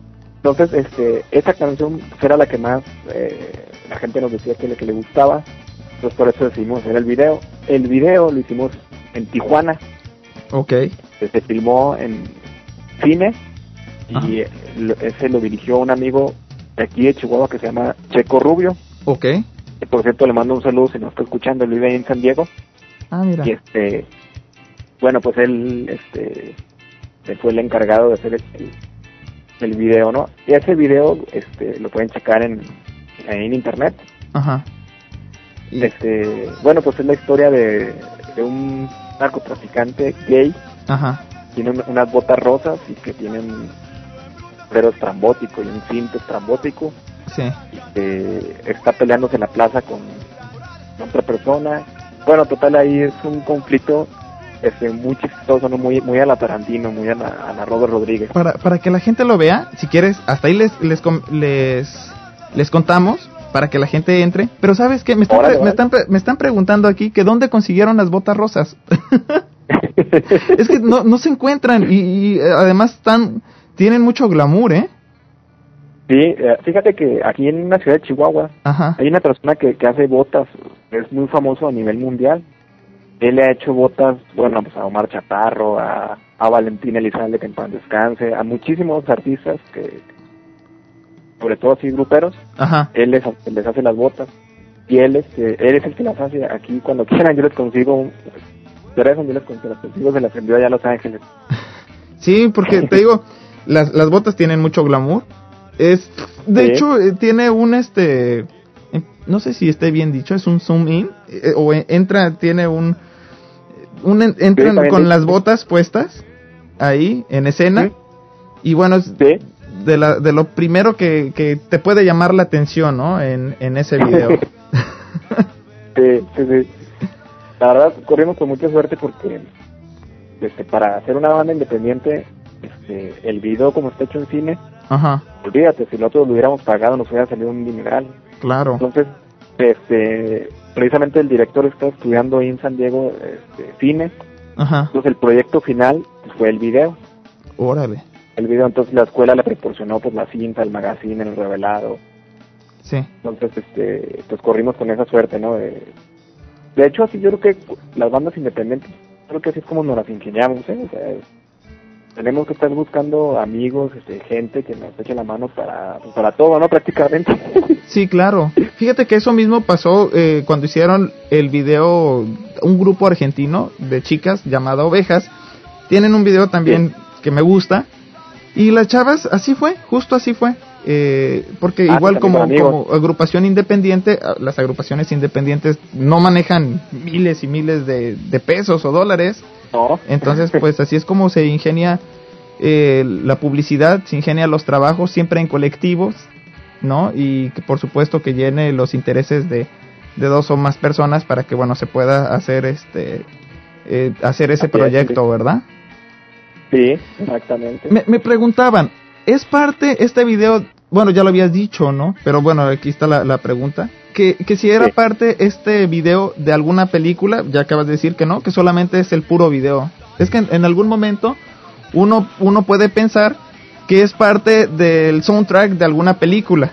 Entonces, este, esta canción era la que más eh, la gente nos decía que le, que le gustaba. Entonces, por eso decidimos hacer el video. El video lo hicimos en Tijuana. Ok. Se filmó en cine. Ajá. Y eh, lo- ese lo dirigió un amigo de aquí de Chihuahua que se llama Checo Rubio. Ok. Que, por cierto, le mando un saludo si nos está escuchando. Él vive ahí en San Diego. Ah, mira. Y este, bueno, pues él, este, él fue el encargado de hacer el, el, el video, ¿no? Y ese video, este, lo pueden checar en, en internet. Ajá. Y- Este, bueno, pues es la historia de, de un narcotraficante gay, Ajá. tiene un- unas botas rosas y que tienen un sombrero estrambótico y un cinto estrambótico, Sí. y que está peleándose en la plaza con otra persona. Bueno, total, ahí es un conflicto este, muy chistoso, ¿no? muy muy a la Tarantino, muy a la, a la Robert Rodríguez. Para, para que la gente lo vea, si quieres, hasta ahí les les com- les, les contamos para que la gente entre. Pero ¿sabes qué? Me están, Órale, pre- me órale. están, pre- me están preguntando aquí que dónde consiguieron las botas rosas. Es que no, no se encuentran y, y, eh, además están, tienen mucho glamour, ¿eh? Sí, eh, fíjate que aquí en la ciudad de Chihuahua Ajá. hay una persona que, que hace botas, es muy famoso a nivel mundial. Él le ha hecho botas, bueno, pues a Omar Chaparro, a, a Valentín Elizalde, que en paz descanse, a muchísimos artistas que, sobre todo así gruperos, Ajá. él les, les hace las botas. Y él, este, él es el que las hace aquí. Cuando quieran yo les consigo, un- de verdad, yo les consigo, las consigo, se las envío allá a Los Ángeles. Sí, porque te digo, las, las botas tienen mucho glamour. Es, de Sí. hecho, eh, tiene un este, eh, no sé si esté bien dicho, es un zoom in eh, o eh, entra, tiene un, un en- entran también con sí. las botas puestas ahí en escena Sí. y bueno, es Sí, de la de lo primero que, que te puede llamar la atención, ¿no? En, en ese video. sí, sí, sí. La verdad, corrimos con mucha suerte porque este, para hacer una banda independiente, este, el video como está hecho en cine, Ajá, olvídate, si nosotros lo hubiéramos pagado nos hubiera salido un dineral. claro. Entonces, este, precisamente el director está estudiando ahí en San Diego este, cine, Ajá, entonces el proyecto final pues, fue el video. órale. El video, entonces la escuela le proporcionó pues la cinta, el magazine, el revelado. Sí. Entonces, este, pues corrimos con esa suerte, ¿no? De, de hecho, así yo creo que las bandas independientes, creo que así es como nos las ingeniamos, ¿eh? O sea, tenemos que estar buscando amigos, este, gente que nos eche la mano para, pues, para todo, ¿no? Prácticamente. Sí, claro. Fíjate que eso mismo pasó eh, cuando hicieron el video, un grupo argentino de chicas llamado Ovejas. Tienen un video también que me gusta. Y las chavas, así fue, justo así fue. Eh, porque Ah, igual sí, como, también con amigos. como agrupación independiente, ah, las agrupaciones independientes no manejan miles y miles de, de pesos o dólares. ¿No? Entonces, pues así es como se ingenia eh, la publicidad, se ingenia los trabajos siempre en colectivos, ¿no? Y que por supuesto que llene los intereses de, de dos o más personas para que, bueno, se pueda hacer este eh, hacer ese Así es, proyecto, sí. ¿verdad? Sí, exactamente. Me, me preguntaban, ¿es parte este video? Bueno, ya lo habías dicho, ¿no? Pero bueno, aquí está la, la pregunta. Que, que si era Sí. parte este video de alguna película, ya acabas de decir que no, que solamente es el puro video. Es que en, en algún momento uno, uno puede pensar que es parte del soundtrack de alguna película.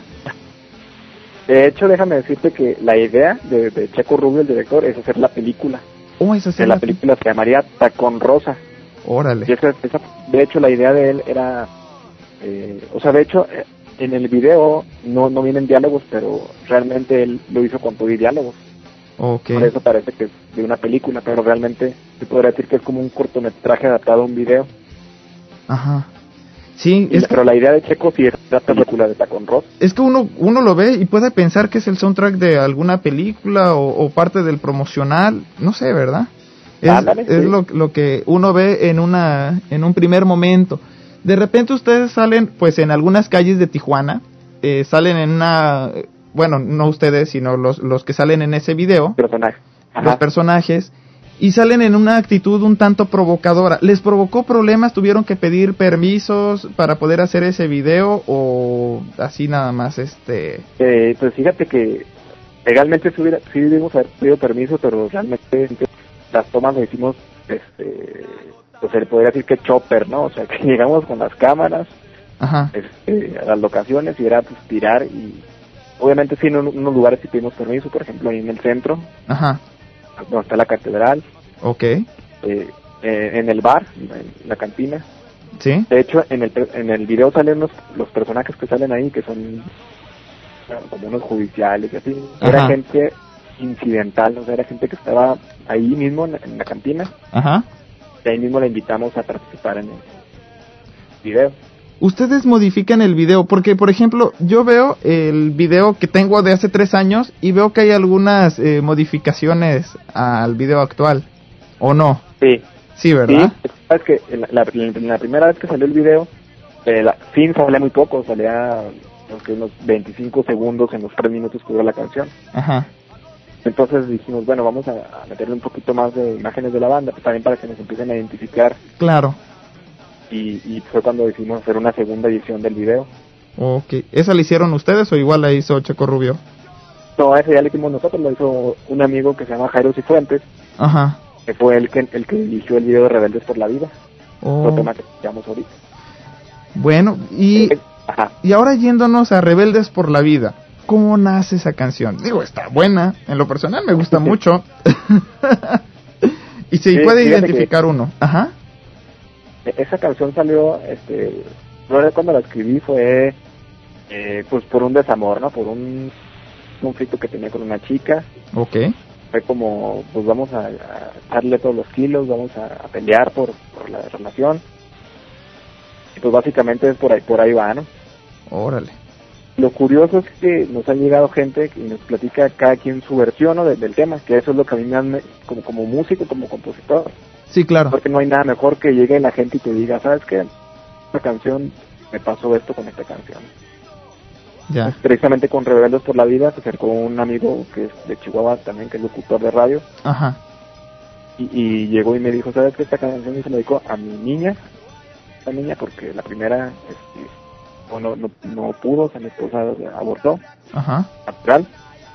De hecho, déjame decirte que la idea de, de Checo Rubio, el director, es hacer la película. Oh, esa es Que la película se llamaría Tacón Rosa. Y Órale. esa, esa- de hecho, la idea de él era, eh, o sea, de hecho, eh, en el video no, no vienen diálogos, pero realmente él lo hizo con todo y diálogos. Ok. Por eso parece que es de una película, pero realmente se podría decir que es como un cortometraje adaptado a un video. Ajá. Sí, Y es la- que, pero la idea de Checo sí es la película de Tacón Rosa. es que uno, uno lo ve y puede pensar que es el soundtrack de alguna película o, o parte del promocional, no sé, ¿verdad? Es, Ándale, es sí. lo, lo que uno ve en una en un primer momento. De repente ustedes salen, pues en algunas calles de Tijuana, eh, salen en una, bueno, no ustedes, sino los, los que salen en ese video, Personaje. los Ajá. personajes, y salen en una actitud un tanto provocadora. ¿Les provocó problemas? ¿Tuvieron que pedir permisos para poder hacer ese video o así nada más este? Eh, pues fíjate que legalmente sí, hubiera, sí debimos haber pedido permiso, pero realmente las tomas lo hicimos, este, pues se le podría decir que chopper, ¿no? O sea, que llegamos con las cámaras, Ajá. Este, a las locaciones y era pues tirar y obviamente sí en un, unos lugares sí pedimos permiso, por ejemplo ahí en el centro, Ajá. donde está la catedral, Ok. eh, eh, en el bar, en la cantina. Sí. De hecho en el en el video salen los, los personajes que salen ahí que son bueno, como unos judiciales y así. Ajá. Era gente incidental, o sea, era gente que estaba ahí mismo en, en la cantina. Ajá. Y ahí mismo la invitamos a participar en el video. Ustedes modifican el video, porque por ejemplo, yo veo el video que tengo de hace tres años y veo que hay algunas eh, modificaciones al video actual, ¿o no? Sí. Sí, ¿verdad? Sí, es que en la, la, la primera vez que salió el video, eh, la, sí salía muy poco, salía creo que unos veinticinco segundos en los tres minutos que duró la canción. Ajá. Entonces dijimos, bueno, vamos a, a meterle un poquito más de imágenes de la banda, pues también para que nos empiecen a identificar. Claro. Y, y fue cuando decidimos hacer una segunda edición del video. Ok. ¿Esa la hicieron ustedes o igual la hizo Checo Rubio? No, ese ya lo hicimos nosotros, lo hizo un amigo que se llama Jairo Cifuentes, Ajá. que fue el que el que dirigió el video de Rebeldes por la Vida, Oh. el tema que escuchamos ahorita. Bueno, y, Ajá. y ahora yéndonos a Rebeldes por la Vida, ¿cómo nace esa canción? Digo, está buena, en lo personal me gusta mucho. Y se Sí, puede fíjate identificar que- uno. Ajá. Esa canción salió, este, no cuando la escribí fue, eh, pues por un desamor, ¿no? Por un conflicto que tenía con una chica. Ok. Fue como, pues vamos a, a darle todos los kilos, vamos a, a pelear por, por la relación. Y pues básicamente por ahí, por ahí va, ¿no? Órale. Lo curioso es que nos ha llegado gente y nos platica cada quien su versión, ¿no? de- del tema, que eso es lo que a mí me han, como, como músico, como compositor. Sí, claro. Porque no hay nada mejor que llegue la gente y te diga, ¿sabes qué? Esta canción, me pasó esto con esta canción. Ya. Pues, precisamente con Rebeldes por la Vida se acercó un amigo que es de Chihuahua también, que es locutor de radio, Ajá. y, y llegó y me dijo, ¿sabes qué? Esta canción se la dedicó a mi niña, esta niña, porque la primera este, bueno, no, no pudo, o sea, mi esposa abortó, Ajá. natural,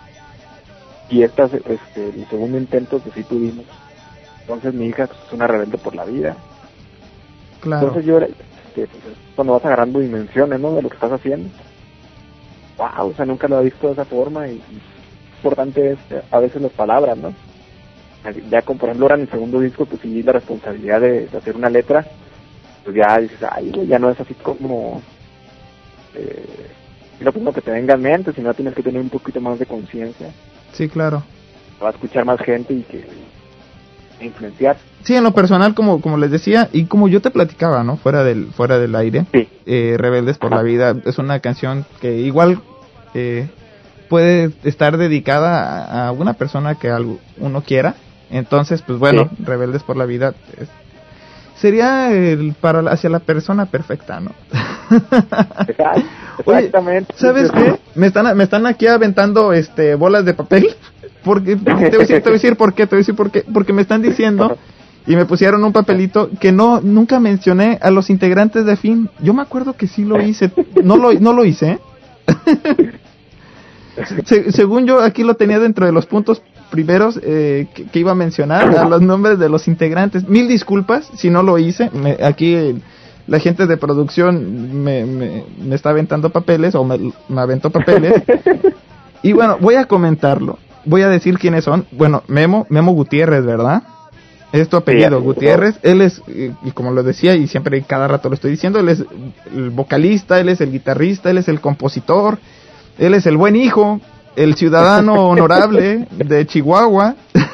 y esta, este, el segundo intento que sí tuvimos. Entonces mi hija pues, es una rebelde por la vida. Claro. Entonces yo, este, pues, es cuando vas agarrando dimensiones, ¿no? De lo que estás haciendo. Wow, o sea, nunca lo he visto de esa forma y, y importante es eh, a veces las palabras, ¿no? Ya como por ejemplo ahora en el segundo disco, pues sí, la responsabilidad de, de hacer una letra, pues ya dices, ay, güey, ya no es así como, eh, lo primero que te venga en mente, sino tienes que tener un poquito más de conciencia. Sí, claro. Va a escuchar más gente y que influenciar. Sí, en lo personal, como como les decía, y como yo te platicaba, ¿no? Fuera del fuera del aire, Sí. eh, Rebeldes por Ajá. la Vida es una canción que igual eh, puede estar dedicada a, a una persona que algo, uno quiera. Entonces, pues bueno, Sí. Rebeldes por la Vida es- sería el para la- hacia la persona perfecta, ¿no? Exacto, Oye, exactamente. ¿sabes qué? Me están me están aquí aventando este bolas de papel. Porque te voy a decir, te voy a decir por qué, te voy a decir por qué, porque me están diciendo y me pusieron un papelito que no nunca mencioné a los integrantes de Fin. Yo me acuerdo que sí lo hice, no lo no lo hice. ¿eh? Se- según yo aquí lo tenía dentro de los puntos primeros eh, que, que iba a mencionar a los nombres de los integrantes. Mil disculpas si no lo hice. Me- aquí el- la gente de producción me, me, me está aventando papeles o me, me aventó papeles. Y bueno, voy a comentarlo. Voy a decir quiénes son. Bueno, Memo, Memo Gutiérrez, ¿verdad? Es tu apellido, Sí, Gutiérrez. Él es, eh, y como lo decía, y siempre cada rato lo estoy diciendo, él es el vocalista, él es el guitarrista, él es el compositor, él es el buen hijo, el ciudadano honorable de Chihuahua.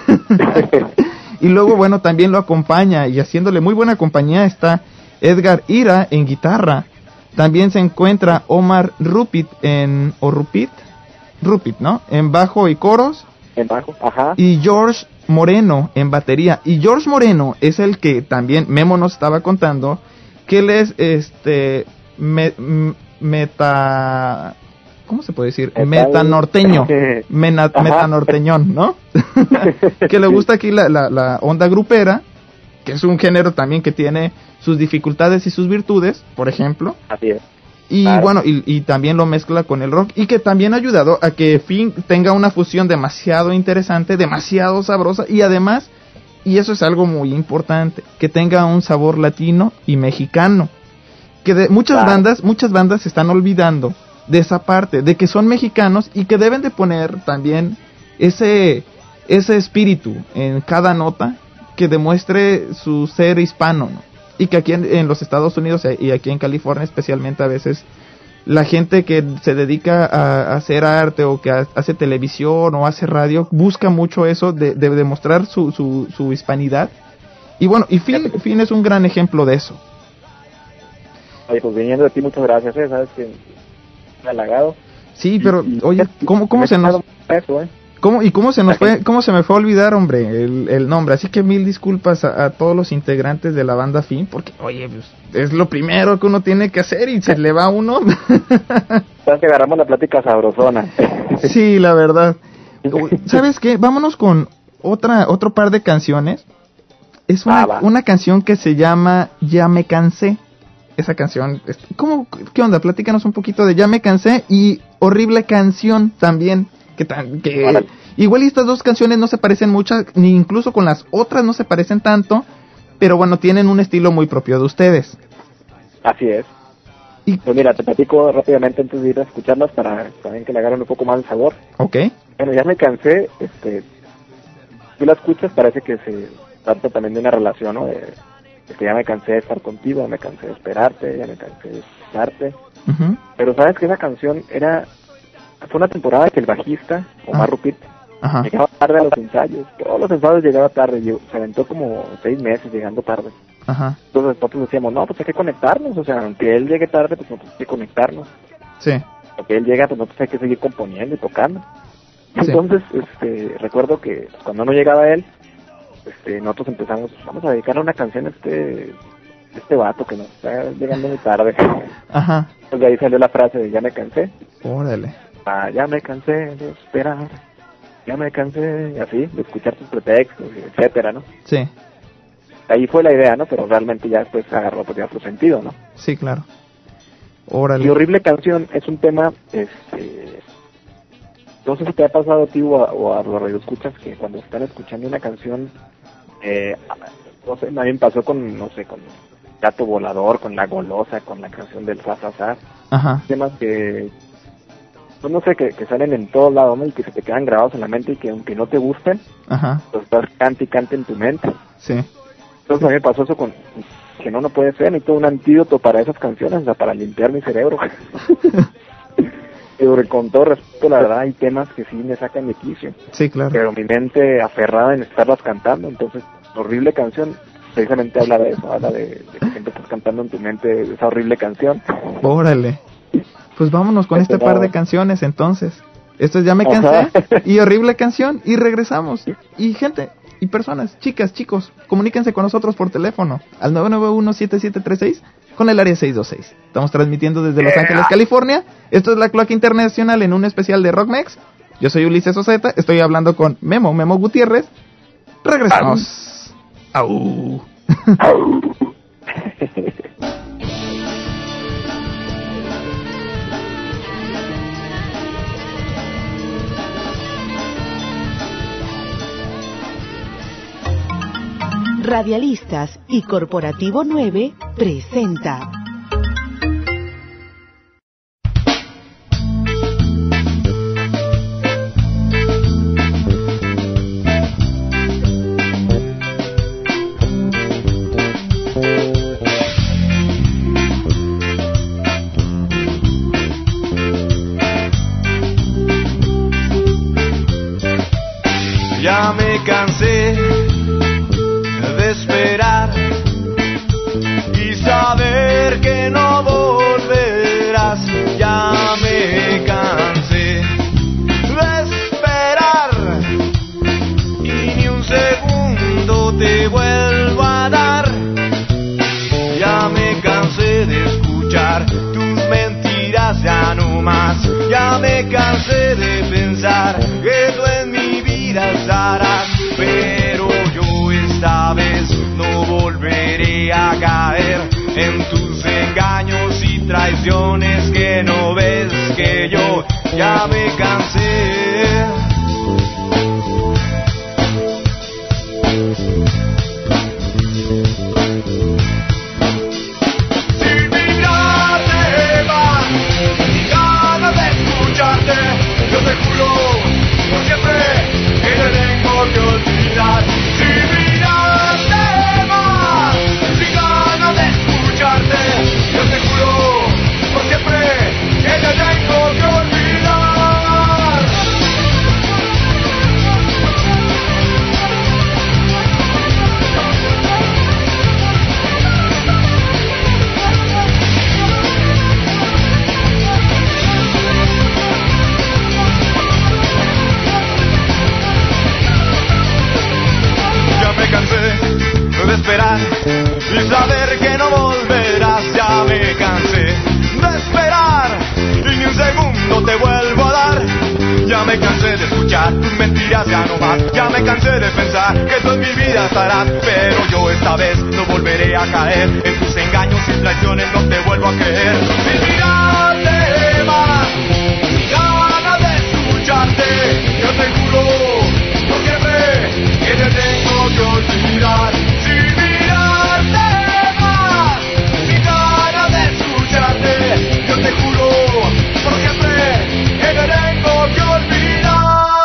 Y luego, bueno, también lo acompaña, y haciéndole muy buena compañía está Edgar Ira en guitarra. También se encuentra Omar Rupit en, o Rupit, Rupit, ¿no? En bajo y coros. En bajo, ajá. Y George Moreno en batería. Y George Moreno es el que también Memo nos estaba contando, que él es este me, m- meta ¿cómo se puede decir? Metal. Metanorteño. Mena, Ajá. metanorteñón, ¿no? Que le gusta aquí la, la, la onda grupera, que es un género también que tiene sus dificultades y sus virtudes, por ejemplo. Así es. Y Claro. bueno, y, y también lo mezcla con el rock, y que también ha ayudado a que Fin tenga una fusión demasiado interesante, demasiado sabrosa, y además, y eso es algo muy importante, que tenga un sabor latino y mexicano. que de muchas Claro. bandas, muchas bandas se están olvidando de esa parte, de que son mexicanos y que deben de poner también ese ese espíritu en cada nota que demuestre su ser hispano, ¿no? Y que aquí en, en los Estados Unidos y aquí en California especialmente a veces la gente que se dedica a, a hacer arte o que ha- hace televisión o hace radio busca mucho eso de, de demostrar su, su, su hispanidad. Y bueno, y Finn, Finn es un gran ejemplo de eso. Oye, pues viniendo de ti, muchas gracias, ¿eh? Sabes que me ha halagado. Sí, pero Y- y- oye, ¿cómo, cómo me se he nos echado eso, ¿eh? cómo y cómo se nos fue cómo se me fue a olvidar, hombre, el, el nombre? Así que mil disculpas a, a todos los integrantes de la banda Finn, porque oye, pues, es lo primero que uno tiene que hacer y se le va a uno. Sabes que agarramos la plática sabrosona. Sí, la verdad. ¿Sabes qué? Vámonos con otra otro par de canciones. Es una, Ah, va. una canción que se llama Ya me cansé. Esa canción, es- ¿cómo, qué onda? Platícanos un poquito de Ya me cansé y Horrible canción también, que, tan, que Órale. igual y estas dos canciones no se parecen mucho, ni incluso con las otras no se parecen tanto, pero bueno, tienen un estilo muy propio de ustedes. Así es. Y, Pues mira, te platico rápidamente antes de ir a escucharlas para también que le agarren un poco más de sabor. ok, Bueno, ya me cansé, este, tú la escuchas, parece que se trata también de una relación, ¿no? De, de que ya me cansé de estar contigo, ya me cansé de esperarte, ya me cansé de escucharte. ujú, Pero sabes que esa canción era, fue una temporada que el bajista, Omar Ah. Rupit, ajá, llegaba tarde a los ensayos, todos los ensayos llegaba tarde, llegó- se aventó como seis meses llegando tarde. ajá, Entonces nosotros decíamos, no, pues hay que conectarnos, o sea, aunque él llegue tarde, pues nosotros hay que conectarnos. sí, Aunque él llega, pues nosotros hay que seguir componiendo y tocando. Sí. Entonces, este, recuerdo que pues, cuando no llegaba él, este, nosotros empezamos, vamos a dedicar una canción a este, a este vato que nos está llegando muy tarde. ajá, Entonces de ahí salió la frase de ya me cansé, órale, ah, ya me cansé de esperar, ya me cansé, y así, de escuchar tus pretextos, etcétera, ¿no? sí, Ahí fue la idea, ¿no? Pero realmente ya después agarró pues, ya su sentido, ¿no? sí, claro, Y órale, Horrible canción es un tema, este, no sé si te ha pasado a ti o a, o a los radioescuchas que cuando están escuchando una canción, eh, no sé, a mí me pasó con, no sé, con Gato Volador, con La Golosa, con la canción del Sasasar, ajá, temas que, pues no sé, que, que salen en todos lados, ¿no? Y que se te quedan grabados en la mente y que aunque no te gusten, ajá, pues estás cante y cante en tu mente. sí, Entonces a mí me pasó eso con, que no, no puede ser, necesito un antídoto para esas canciones, o sea, para limpiar mi cerebro. Pero con todo respeto, la verdad, hay temas que sí me sacan de quicio, sí, claro, pero mi mente aferrada en estarlas cantando, entonces, Horrible canción, precisamente habla de eso, habla de, de que siempre estás cantando en tu mente esa horrible canción. órale. Pues vámonos con este Este, par no. de canciones entonces. Esto es Ya me Ajá. cansé y Horrible canción y regresamos. Y gente y personas, chicas, chicos, comuníquense con nosotros por teléfono al nueve nueve uno siete siete tres seis con el área seis dos seis. Estamos transmitiendo desde Los Ángeles, California. Esto es la Cloaca Internacional en un especial de Rockmex. Yo soy Ulises Oceta, estoy hablando con Memo, Memo Gutiérrez. Regresamos. Au. Radialistas y Corporativo nueve presenta Ya me cansé de esperar y saber que no volverás. Ya me cansé de esperar y ni un segundo te vuelvo a dar. Ya me cansé de escuchar tus mentiras, ya no más. Ya me cansé de pensar que tú en mi vida estarás, pero yo esta vez no volveré a caer en tus engaños y traiciones, que no ves que yo ya me cansé. Si mi vida esperar y saber que no volverás. Ya me cansé de esperar y ni un segundo te vuelvo a dar. Ya me cansé de escuchar tus mentiras, ya no más. Ya me cansé de pensar que tú en mi vida estarás, pero yo esta vez no volveré a caer en tus engaños y traiciones, no te vuelvo a creer. Sin mirarte más, ganas de escucharte, yo te juro por siempre que te tengo que olvidar. Sin mirarte más, mi ganas de escucharte, yo te juro por siempre que te tengo que olvidar.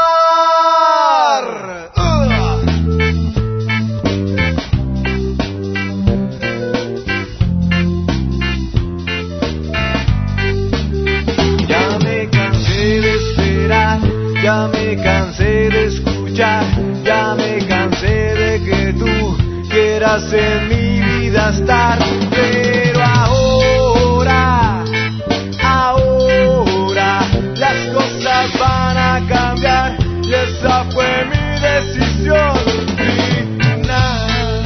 Uh. Ya me cansé de esperar, ya me cansé de escuchar, ya me cansé de que tú quieras en mi vida estar, pero ahora, ahora las cosas van a cambiar y esa fue mi decisión final.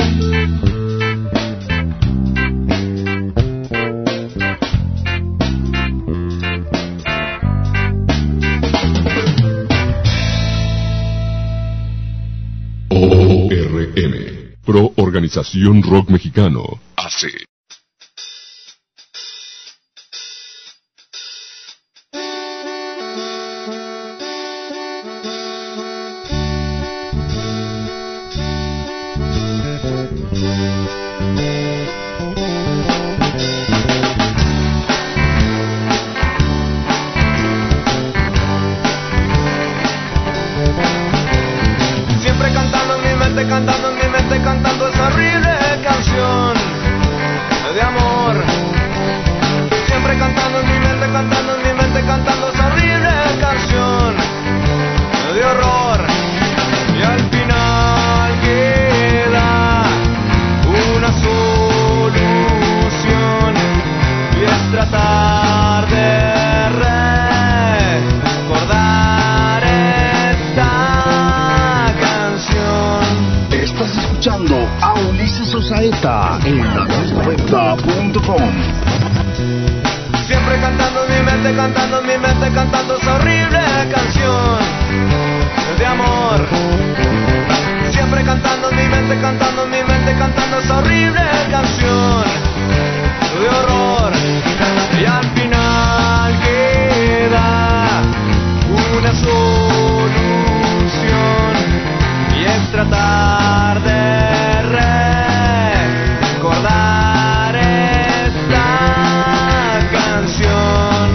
O R M, Pro Organización Rock Mexicano, hace. Siempre cantando en mi mente, cantando en mi mente, cantando esa horrible canción de amor. Siempre cantando en mi mente, cantando en mi mente, cantando esa horrible canción de horror. Y al final queda una solución y es tratar de recordar esta canción. Estás escuchando a Ulises Osaeta en la voz noventa punto com. Siempre cantando en mi mente, cantando en mi mente, cantando esa horrible canción de amor. Siempre cantando en mi mente, cantando en mi mente, cantando esa horrible canción de horror. Y al final queda una solución y es tratar de recordar esta canción.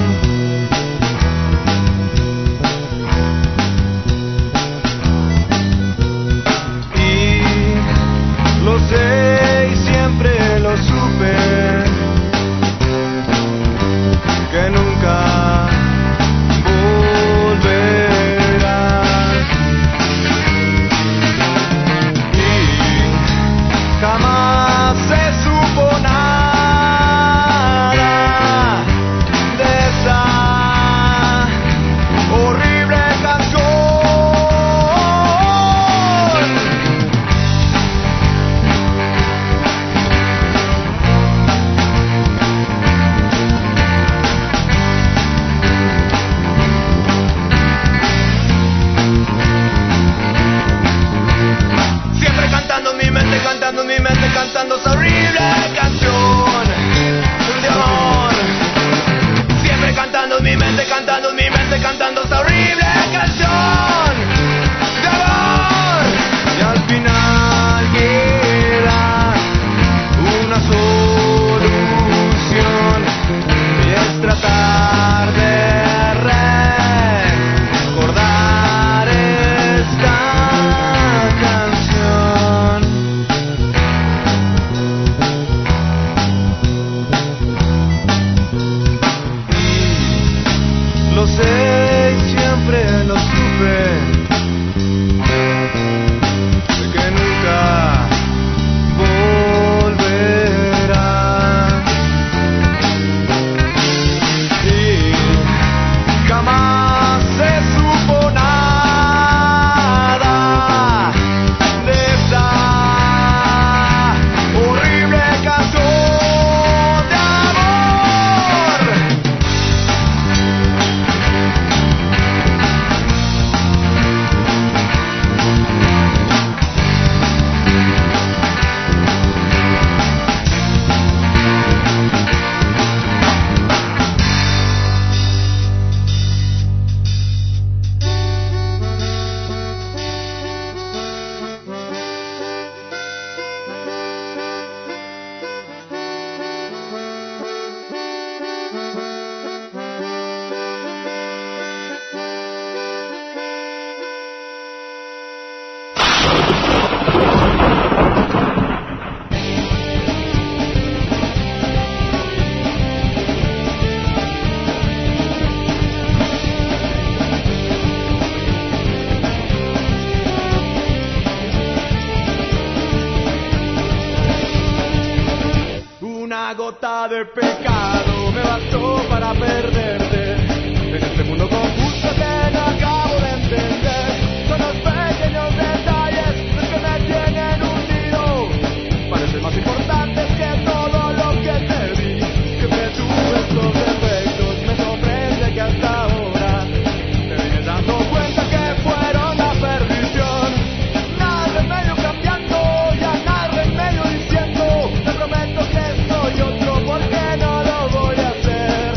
gota de pecado me bastó para perderte en este mundo confuso que no acabo de entender. Son los pequeños detalles los que me tienen hundido, parecen más importantes que todo lo que te di. Siempre tuve estos defectos, me sorprende que hasta ahora te vienes dando cuenta que fueron la perdición. Nada de medio cambiando, ya nada de medio diciendo, te prometo que soy otro porque no lo voy a hacer.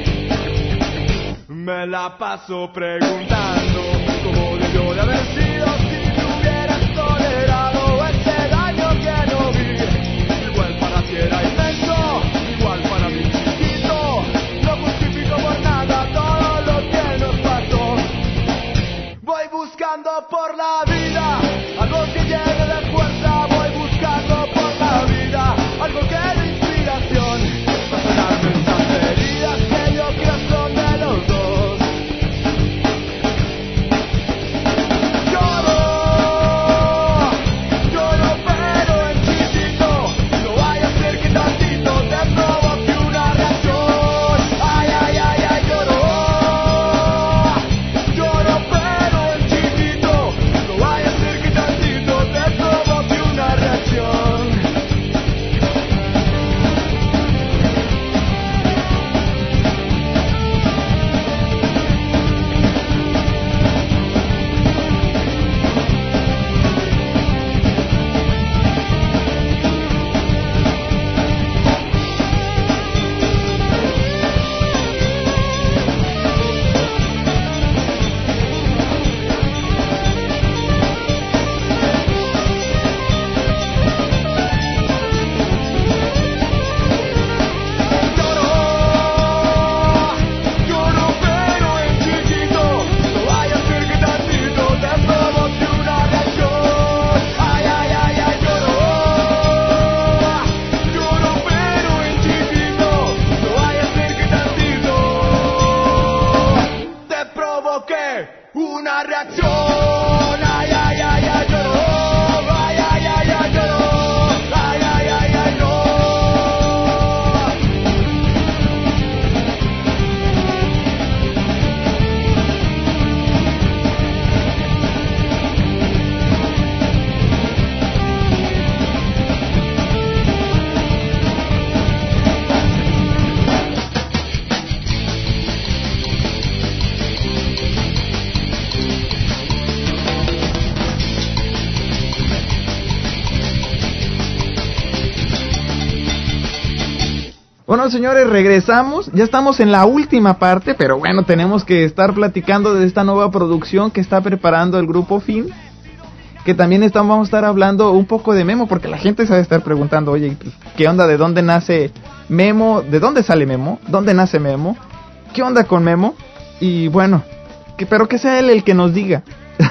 Me la paso preguntando cómo debió de haber sido si me hubieras tolerado ese daño que no vi. Igual para ti era inmenso, igual para mí chiquito. No justifico por nada todo lo que nos pasó. Voy buscando por la vida algo que llene de fuerza. Voy buscando por la vida algo que dé inspiración para sanarme estas heridas que yo creo son de los dos. Lloro, lloro pero en chiquito. No vaya a ser que tantito te provoque una reacción. Ay, ay, ay, ay, lloro, lloro pero en chiquito. No vaya a ser que tantito te provoque una reacción. Lloro, lloro pero en chiquito. No vaya a ser que tantito te provoque una reacción. Ay, ay, ay, ay, lloro, lloro pero en chiquito. No vaya a ser que tantito te provoque una reacción. Ay, ay, ay, ay, lloro, ay, ay, ay, ay, lloro, ay, ay, ay, ay, no. Bueno, señores, regresamos. Ya estamos en la última parte, pero bueno, tenemos que estar platicando de esta nueva producción que está preparando el grupo Fin. Que también estamos, vamos a estar hablando un poco de Memo, porque la gente se va a estar preguntando, oye, ¿qué onda? ¿De dónde nace Memo? ¿De dónde sale Memo? ¿Dónde nace Memo? ¿Qué onda con Memo? Y bueno, que, pero que sea él el que nos diga.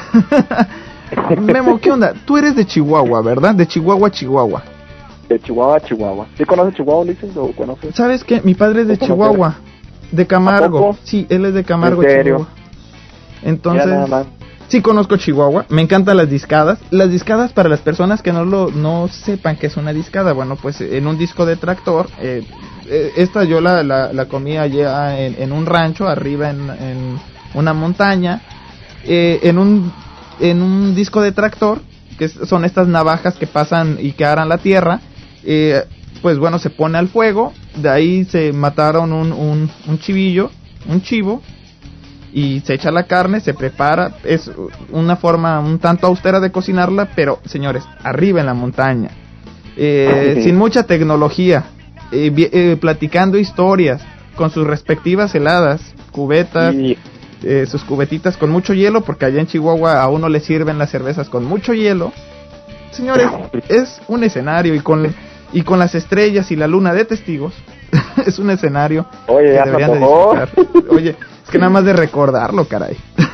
Memo, ¿qué onda? Tú eres de Chihuahua, ¿verdad? De Chihuahua, Chihuahua. De Chihuahua a Chihuahua. ¿Sí conoces Chihuahua, Ulises? ¿O conoces? ¿Sabes qué? Mi padre es de Chihuahua, de Camargo. Sí, él es de Camargo, ¿En serio? Chihuahua. Entonces, Ya nada más. sí conozco Chihuahua. Me encantan las discadas. Las discadas, para las personas que no lo no sepan qué es una discada, bueno, pues en un disco de tractor, eh, eh, esta yo la, la, la comí allá en, en un rancho, arriba en, en una montaña, eh, en un en un disco de tractor, que son estas navajas que pasan y que aran la tierra. Eh, pues bueno, se pone al fuego, de ahí se mataron un, un, un chivillo, un chivo, y se echa la carne, se prepara. Es una forma un tanto austera de cocinarla, pero señores, arriba en la montaña, eh, sí. sin mucha tecnología, eh, eh, platicando historias, con sus respectivas heladas, cubetas, sí. eh, sus cubetitas con mucho hielo, porque allá en Chihuahua a uno le sirven las cervezas con mucho hielo. Señores, es un escenario, y con y con las estrellas y la luna de testigos, es un escenario Oye, que ya deberían de disfrutar. Oye, es que nada más de recordarlo, caray.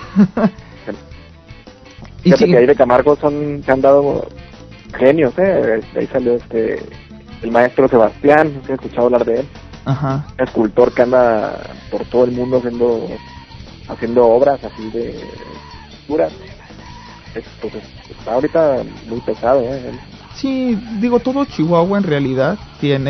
Y fíjate sí, que ahí de Camargo son, se han dado genios, eh. Ahí salió este el maestro Sebastián, no sé si has escuchado hablar de él. Ajá. Un escultor que anda por todo el mundo haciendo haciendo obras así de puras. Pues está ahorita muy pesado, eh. Sí, digo, todo Chihuahua en realidad tiene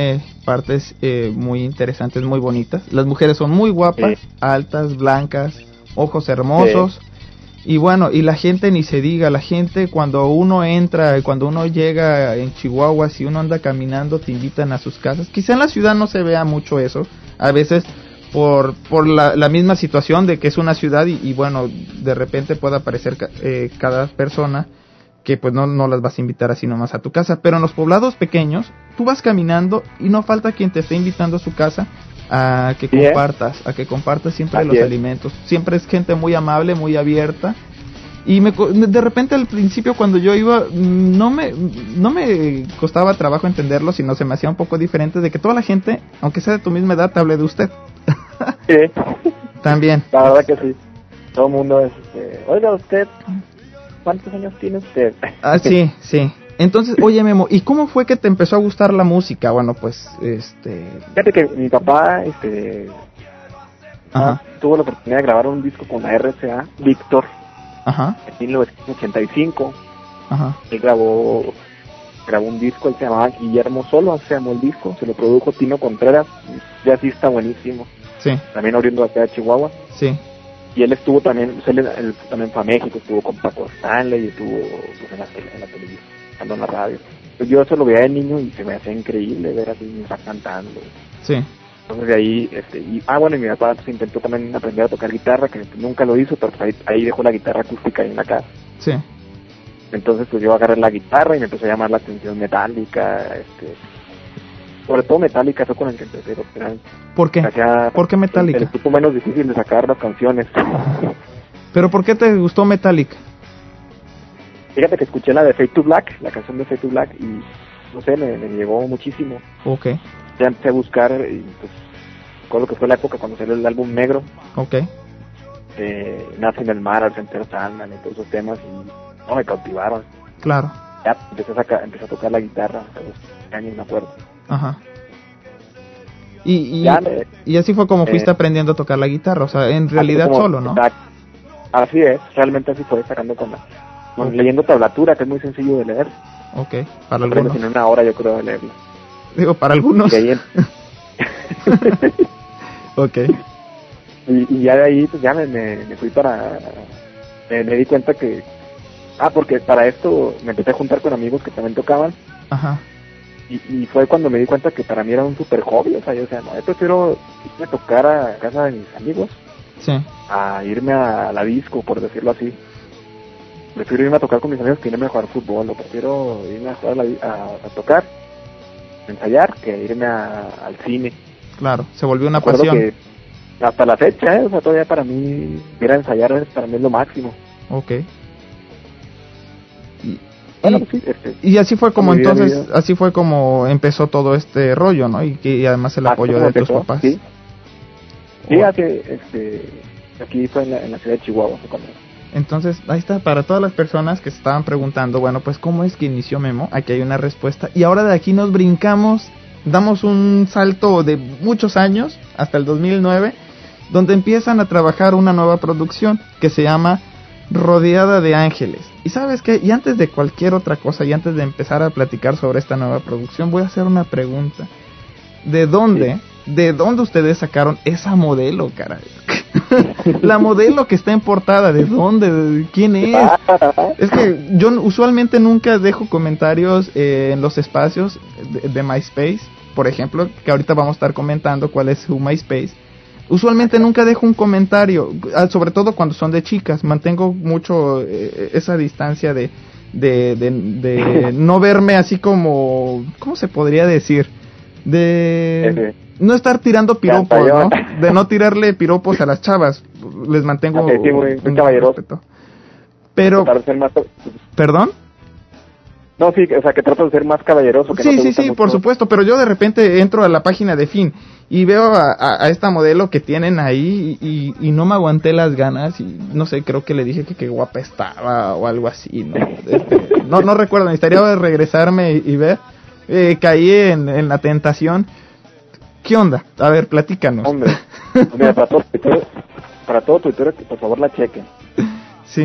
partes eh, muy interesantes, muy bonitas. Las mujeres son muy guapas, sí. altas, blancas, ojos hermosos. Sí. Y bueno, y la gente ni se diga, la gente cuando uno entra, cuando uno llega en Chihuahua, si uno anda caminando, te invitan a sus casas. Quizá en la ciudad no se vea mucho eso, a veces por por la, la misma situación de que es una ciudad y, y bueno, de repente puede aparecer eh, cada persona que pues no, no las vas a invitar así nomás a tu casa. Pero en los poblados pequeños, tú vas caminando y no falta quien te esté invitando a su casa a que yeah. compartas, a que compartas siempre Así los es. alimentos. Siempre es gente muy amable, muy abierta. Y me, de repente al principio cuando yo iba, no me no me costaba trabajo entenderlo, sino se me hacía un poco diferente de que toda la gente, aunque sea de tu misma edad, te hable de usted. Sí. También. La verdad que sí. Todo el mundo es, este, oiga usted, ¿cuántos años tiene usted? Ah, sí, sí. Entonces, oye Memo, ¿y cómo fue que te empezó a gustar la música? Bueno, pues, este... Fíjate que mi papá, este... Ajá. tuvo la oportunidad de grabar un disco con la R C A, Víctor, Ajá. en mil novecientos ochenta y cinco. Ajá. Él grabó, grabó un disco, él se llamaba Guillermo Solo, se llamó el disco, se lo produjo Tino Contreras, ya sí está buenísimo. Sí. También oriundo de acá de Chihuahua. Sí. Y él estuvo también, él, él también fue a México, estuvo con Paco Stanley, y estuvo pues, en, la, en la televisión, en la radio. Pues yo eso lo veía de niño y se me hacía increíble ver así me está cantando. Sí. Entonces de ahí, este, y, ah bueno, y mi papá pues, intentó también aprender a tocar guitarra, que nunca lo hizo, pero pues, ahí, ahí dejó la guitarra acústica ahí en la casa. Sí. Entonces pues yo agarré la guitarra y me empezó a llamar la atención Metallica, este... sobre todo Metallica fue con el que empecé. ¿Por qué? ¿Por qué Metallica? El grupo menos difícil de sacar las canciones. ¿Pero por qué te gustó Metallica? Fíjate que escuché la de Fade to Black, la canción de Fade to Black, y no sé, me, me llegó muchísimo. Ok. Ya empecé a buscar, y pues, recuerdo que fue la época cuando salió el álbum negro. Ok. Eh, Nace en el mar, Argentero Sandman, y todos esos temas, y no me cautivaron. Claro. Ya empecé a, sacar, empecé a tocar la guitarra, a los años me acuerdo. Ajá. Y, y, me, y así fue como fuiste eh, aprendiendo a tocar la guitarra, o sea, en realidad como, solo, ¿no? Exacto. Así es, realmente así fue, sacando con la, con, okay. leyendo tablatura, que es muy sencillo de leer. Ok, para algunos. En una hora yo creo de leerlo. Digo, para algunos. Y ahí ok. Y, y ya de ahí, pues ya me, me, me fui para, me, me di cuenta que, ah, porque para esto me empecé a juntar con amigos que también tocaban. Ajá. Y, y fue cuando me di cuenta que para mí era un super hobby, o sea, yo o sea, no, yo prefiero irme a tocar a casa de mis amigos, sí, a irme a la disco, por decirlo así. Prefiero irme a tocar con mis amigos que irme a jugar fútbol, o prefiero irme a, jugar a, la, a, a tocar, a ensayar, que irme a, al cine. Claro, se volvió una pasión. Que hasta la fecha, ¿eh? O sea, todavía para mí, ir a ensayar para mí es lo máximo. Ok. Y... Bueno, y, pues sí, este, y así fue como entonces, así fue como empezó todo este rollo, ¿no? Y que y además el apoyo de tus papás. Sí, sí oh. hace, este, aquí fue en la, en la ciudad de Chihuahua. Cuando... Entonces, ahí está, para todas las personas que se estaban preguntando, bueno, pues ¿cómo es que inició Memo? Aquí hay una respuesta. Y ahora de aquí nos brincamos, damos un salto de muchos años, hasta el dos mil nueve, donde empiezan a trabajar una nueva producción que se llama Rodeada de Ángeles. Y sabes qué, y antes de cualquier otra cosa, y antes de empezar a platicar sobre esta nueva producción, voy a hacer una pregunta. ¿De dónde, sí. de dónde ustedes sacaron esa modelo, caray? La modelo que está en portada, ¿de dónde? ¿De quién es? Es que yo usualmente nunca dejo comentarios eh, en los espacios de, de MySpace, por ejemplo, que ahorita vamos a estar comentando cuál es su MySpace. Usualmente nunca dejo un comentario, sobre todo cuando son de chicas. Mantengo mucho eh, esa distancia de, de, de, de no verme así como, ¿cómo se podría decir? De no estar tirando piropos, ¿no? De no tirarle piropos a las chavas. Les mantengo okay, sí, muy, muy caballeroso. Respeto. Pero, para ser más... ¿perdón? No, sí, o sea, que trato de ser más caballeroso. Que sí, no sí, sí, mucho. Por supuesto, pero yo de repente entro a la página de Fin y veo a, a, a esta modelo que tienen ahí y, y, y no me aguanté las ganas y no sé, creo que le dije que qué guapa estaba o algo así, ¿no? Este, no, no recuerdo, necesitaría regresarme y, y ver. Eh, caí en, en la tentación. ¿Qué onda? A ver, platícanos. Hombre, mira, para todo Twitter, para todo Twitter, por favor la chequen. Sí.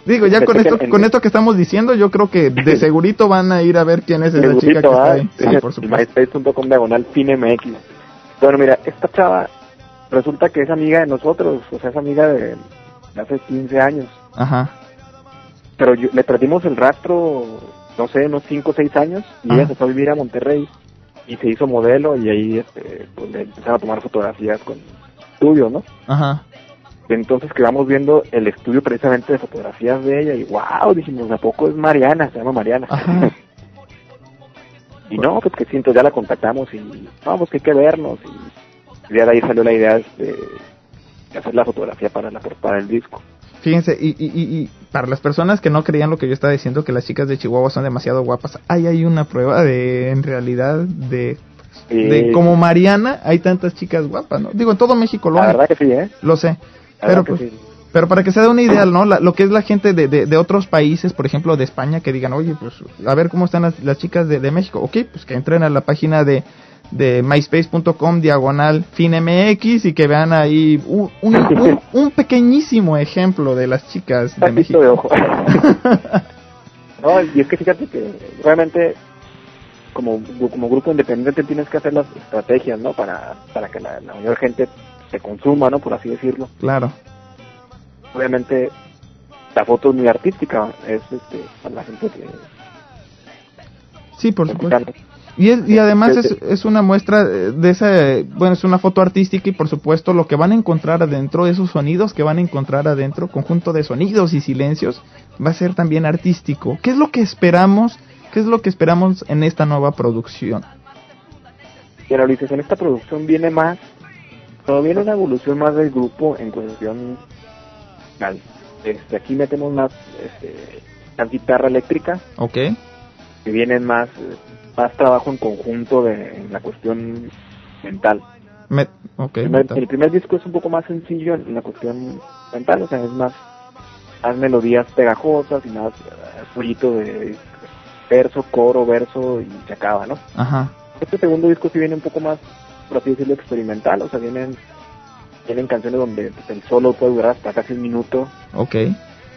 Digo, ya con esto, con esto que estamos diciendo, yo creo que de segurito van a ir a ver quién es esa chica que está ahí. Sí, por supuesto. myspace punto com diagonal finemx. Bueno, mira, esta chava resulta que es amiga de nosotros, o sea, es amiga de, de hace quince años. Ajá. Pero yo, le perdimos el rastro, no sé, unos cinco o seis años, y Ajá. ella se fue a vivir a Monterrey, y se hizo modelo, y ahí este, pues, le empezaron a tomar fotografías con estudios, ¿no? Ajá. Entonces quedamos viendo el estudio precisamente de fotografías de ella, y wow, dijimos, ¿a poco es Mariana? Se llama Mariana. Ajá. Y no, pues que siento, ya la contactamos, y vamos, que hay que vernos, y de ahí salió la idea de, de hacer la fotografía para la portada del disco. Fíjense, y, y, y, y para las personas que no creían lo que yo estaba diciendo, que las chicas de Chihuahua son demasiado guapas, ahí hay una prueba de, en realidad, de, sí. de como Mariana, hay tantas chicas guapas, ¿no? Digo, en todo México lo la hay. La verdad que sí, ¿eh? Lo sé. La pero pues, sí. Pero para que se dé una idea, ¿no? La, lo que es la gente de, de, de otros países, por ejemplo, de España, que digan, oye, pues, a ver cómo están las, las chicas de, de México. Ok, pues que entren a la página de... de myspace punto com diagonal finemx y que vean ahí un, un, un, un pequeñísimo ejemplo de las chicas de México. De ojo. No, y es que fíjate que realmente como, como grupo independiente tienes que hacer las estrategias, ¿no? Para, para que la, la mayor gente te consuma, ¿no? Por así decirlo. Claro. Obviamente la foto es muy artística, es este, para la gente que... Sí, por supuesto. Y, es, y además es, es una muestra de esa, bueno, es una foto artística y por supuesto lo que van a encontrar adentro, esos sonidos que van a encontrar adentro, conjunto de sonidos y silencios, va a ser también artístico. ¿Qué es lo que esperamos? ¿Qué es lo que esperamos en esta nueva producción? Pero Ulises, en esta producción viene más, todo viene una evolución más del grupo en cuestión. Este, aquí metemos más este, la guitarra eléctrica. Ok. Que vienen más más trabajo en conjunto de en la cuestión mental. Me, okay, el, mental. el primer disco es un poco más sencillo en la cuestión mental, o sea, es más más melodías pegajosas y más ruido de verso, coro, verso y se acaba, ¿no? Ajá. Este segundo disco sí viene un poco más, por así decirlo, experimental, o sea, vienen vienen canciones donde el solo puede durar hasta casi un minuto. Okay.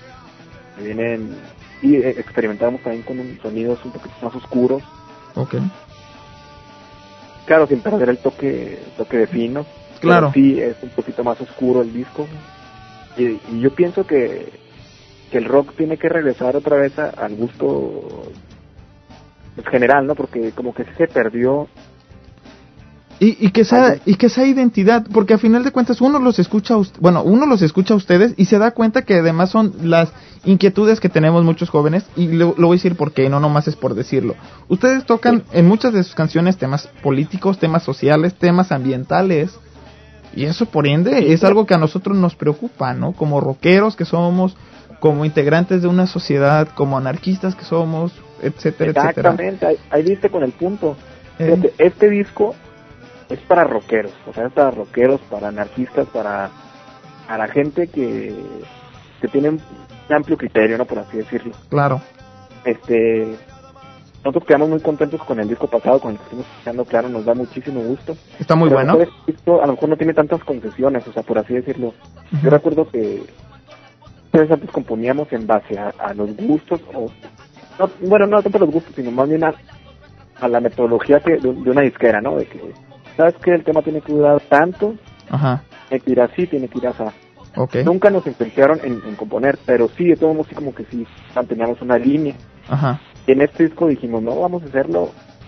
Vienen y experimentamos también con un, sonidos un poquito más oscuros. Okay. Claro, sin perder el toque toque de fino. Claro. Sí, es un poquito más oscuro el disco. Y, y yo pienso que, que el rock tiene que regresar otra vez a, al gusto pues, general, ¿no? Porque como que se perdió. Y, y que esa y que esa identidad, porque a final de cuentas uno los escucha, bueno, uno los escucha a ustedes y se da cuenta que además son las inquietudes que tenemos muchos jóvenes, y lo, lo voy a decir porque no nomás es por decirlo. Ustedes tocan sí. en muchas de sus canciones temas políticos, temas sociales, temas ambientales, y eso por ende sí, es sí. algo que a nosotros nos preocupa, ¿no? Como rockeros que somos, como integrantes de una sociedad, como anarquistas que somos, etcétera, etcétera. Exactamente, ahí, ahí viste con el punto. Eh. Este, este disco es para rockeros, o sea, es para rockeros, para anarquistas, para, para gente que, que tiene un amplio criterio, ¿no? Por así decirlo. Claro. Este, nosotros quedamos muy contentos con el disco pasado, con el que estuvimos escuchando, claro, nos da muchísimo gusto. Está muy Pero bueno. Este disco a lo mejor no tiene tantas concesiones, o sea, por así decirlo. Uh-huh. Yo recuerdo que nosotros antes componíamos en base a, a los gustos, o no, bueno, no tanto los gustos, sino más bien a, a la metodología que, de, de una disquera, ¿no? De que sabes que el tema tiene que durar tanto, ajá, tiene que ir así, tiene que ir así. Okay. Nunca nos influenciaron en, en componer, pero sí, de todo modo, sí como que sí, manteníamos una línea. Ajá. Y en este disco dijimos, no, vamos a hacerlo,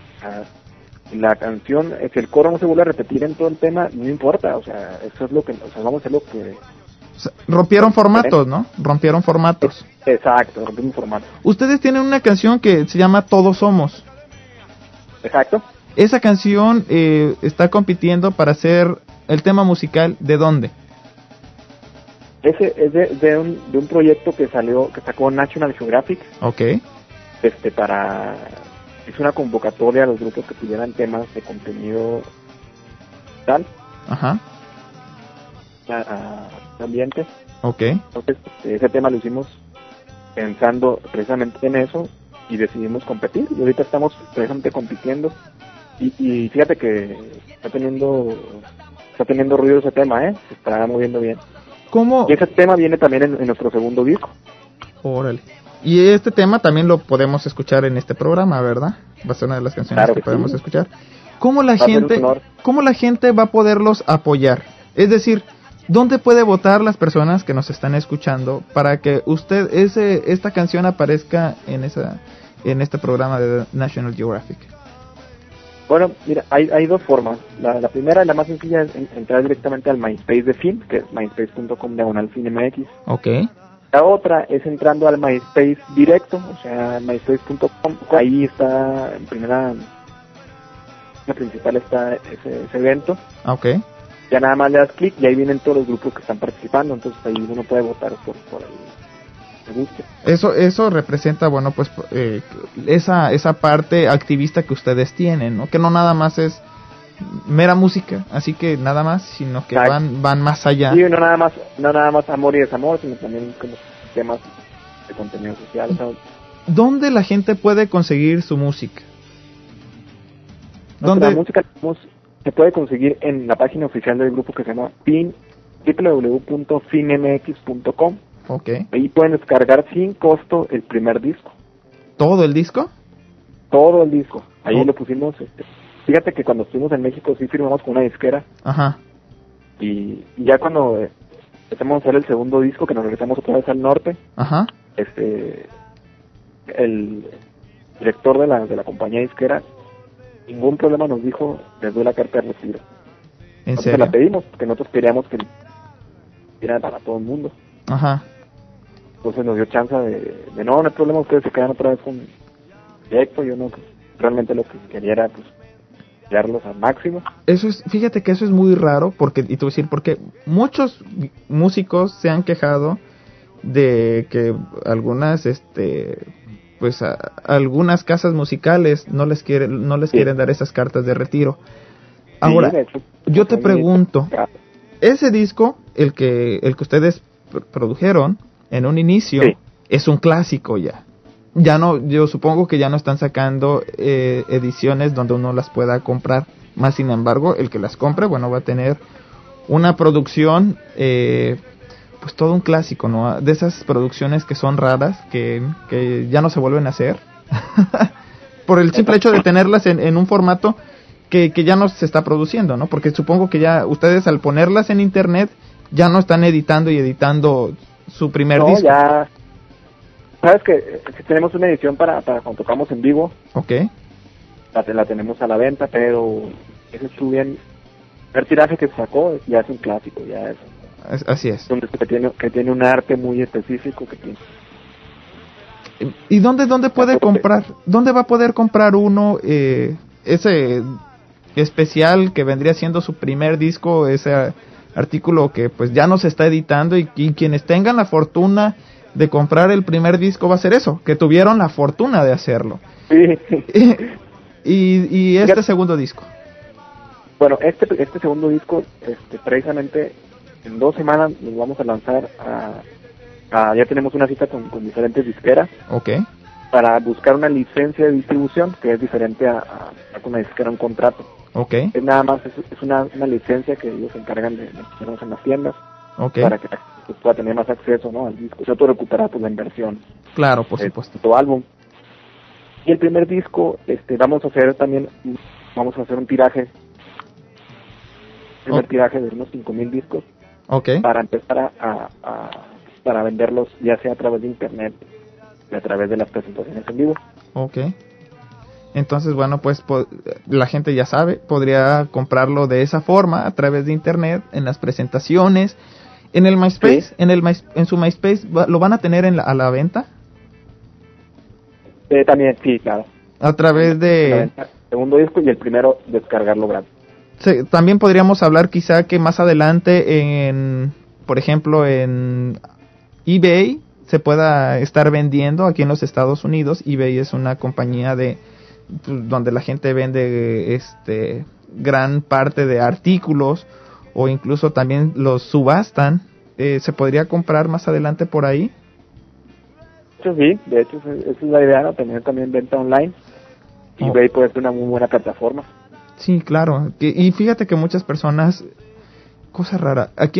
uh, la canción, si el coro no se vuelve a repetir en todo el tema, no importa, o sea, eso es lo que, o sea, vamos a hacer lo que... O sea, rompieron formatos, ¿no? Rompieron formatos. Exacto, rompieron formatos. Ustedes tienen una canción que se llama Todos Somos. Exacto. Esa canción eh, está compitiendo para ser el tema musical ¿de dónde? Ese es de, de, un, de un proyecto que salió, que sacó National Geographic. Okay. Este, para... Es una convocatoria a los grupos que tuvieran temas de contenido tal. Ajá. A, a ambiente. Okay. Entonces, ese tema lo hicimos pensando precisamente en eso y decidimos competir. Y ahorita estamos precisamente compitiendo. Y, y fíjate que está teniendo está teniendo ruido ese tema, ¿eh? Se está moviendo bien. ¿Cómo? Y ese tema viene también en, en nuestro segundo disco. Órale. Y este tema también lo podemos escuchar en este programa, ¿verdad? Va a ser una de las canciones claro que, que podemos sí. escuchar. ¿Cómo la Va a ser gente, un honor. cómo la gente va a poderlos apoyar? Es decir, ¿dónde puede votar las personas que nos están escuchando para que usted ese esta canción aparezca en esa en este programa de National Geographic? Bueno, mira, hay, hay dos formas. La, la primera y la más sencilla es en- entrar directamente al MySpace de Film, que es myspace punto com diagonal FilmMX. Ok. La otra es entrando al MySpace directo, o sea, myspace punto com. Ahí está, en primera, la principal está ese, ese evento. Ok. Ya nada más le das clic y ahí vienen todos los grupos que están participando, entonces ahí uno puede votar por, por el que guste. Eso eso representa, bueno, pues eh, esa esa parte activista que ustedes tienen, ¿no? Que no nada más es mera música, así que nada más, sino que Exacto. van van más allá. Sí, no nada más, no nada más amor y desamor, sino también como temas de contenido social. O sea, ¿Dónde la gente puede conseguir su música? nuestra ¿Dónde? música tenemos- se puede conseguir en la página oficial del grupo que se llama Fin, doble u doble u doble u punto finmx punto com. Ok. Ahí pueden descargar sin costo el primer disco, ¿Todo el disco? todo el disco. Ahí Oh. lo pusimos. Este, fíjate que cuando estuvimos en México sí firmamos con una disquera Ajá. y, y ya cuando eh, empezamos a hacer el segundo disco, que nos regresamos otra vez al norte, Ajá. este el director de la de la compañía disquera ningún problema nos dijo, les doy la carta de retiro. ¿En Nosotros serio? la pedimos porque nosotros queríamos que era para todo el mundo. Ajá. Entonces nos dio chance de, de no, no hay problema, ustedes se quedan otra vez con el proyecto. Yo no, pues, realmente lo que quería era pues llevarlos al máximo. Eso es, fíjate que eso es muy raro, porque, y te voy a decir, porque muchos músicos se han quejado de que algunas, este, pues a, algunas casas musicales no les quieren, no les Sí. quieren dar esas cartas de retiro. Ahora, Sí, de hecho, yo te muy pregunto, complicado. ese disco, el que, el que ustedes pr- produjeron en un inicio, Sí. es un clásico ya. Ya no, yo supongo que ya no están sacando eh, ediciones donde uno las pueda comprar. Más sin embargo, el que las compre, bueno, va a tener una producción, eh, pues todo un clásico, ¿no? De esas producciones que son raras, que, que ya no se vuelven a hacer. Por el simple hecho de tenerlas en, en un formato que, que ya no se está produciendo, ¿no? Porque supongo que ya ustedes al ponerlas en internet ya no están editando y editando su primer No, disco. ya. Sabes que eh, si tenemos una edición para, para cuando tocamos en vivo, Ok. la, la tenemos a la venta, pero ese es bien. El tiraje que sacó ya es un clásico, ya es Es- así es. un disco que tiene, que tiene un arte muy específico, que tiene. ¿Y dónde, dónde puede comprar? ¿Dónde va a poder comprar uno eh, ese especial que vendría siendo su primer disco, ese artículo que pues ya no se está editando y, y quienes tengan la fortuna de comprar el primer disco va a ser eso, que tuvieron la fortuna de hacerlo? Sí. y, y este segundo disco. Bueno, este este segundo disco, este precisamente en dos semanas nos vamos a lanzar a, a ya tenemos una cita con, con diferentes disqueras Ok. para buscar una licencia de distribución que es diferente a, a, a con una disquera un contrato. Ok. Es nada más, es, es una, una licencia que ellos se encargan de, de ponernos en las tiendas Ok. para que pues, pueda tener más acceso, ¿no?, al disco. Sobre todo recuperar pues la inversión Claro, por de supuesto. tu álbum. Y el primer disco, este, vamos a hacer también, vamos a hacer un tiraje, primer Ok. tiraje de unos cinco mil discos Ok. para empezar a, a, a- para venderlos ya sea a través de internet y a través de las presentaciones en vivo. Ok. Entonces, bueno, pues po- la gente ya sabe, podría comprarlo de esa forma, a través de internet, en las presentaciones, en el MySpace, Sí. en el My- en su MySpace, va- ¿lo van a tener en la- a la venta? Eh, también, sí, claro. A través La de... venta, segundo disco y el primero descargarlo gratis. se- también podríamos hablar quizá que más adelante en, por ejemplo, en eBay se pueda estar vendiendo aquí en los Estados Unidos. eBay es una compañía de pues, donde la gente vende este gran parte de artículos o incluso también los subastan. Eh, se podría comprar más adelante por ahí. De hecho, sí, de hecho esa esa es la idea, ¿no?, tener también venta online. Oh. eBay puede ser una muy buena plataforma. Sí, claro. Que- y fíjate que muchas personas, cosa rara, aquí en los,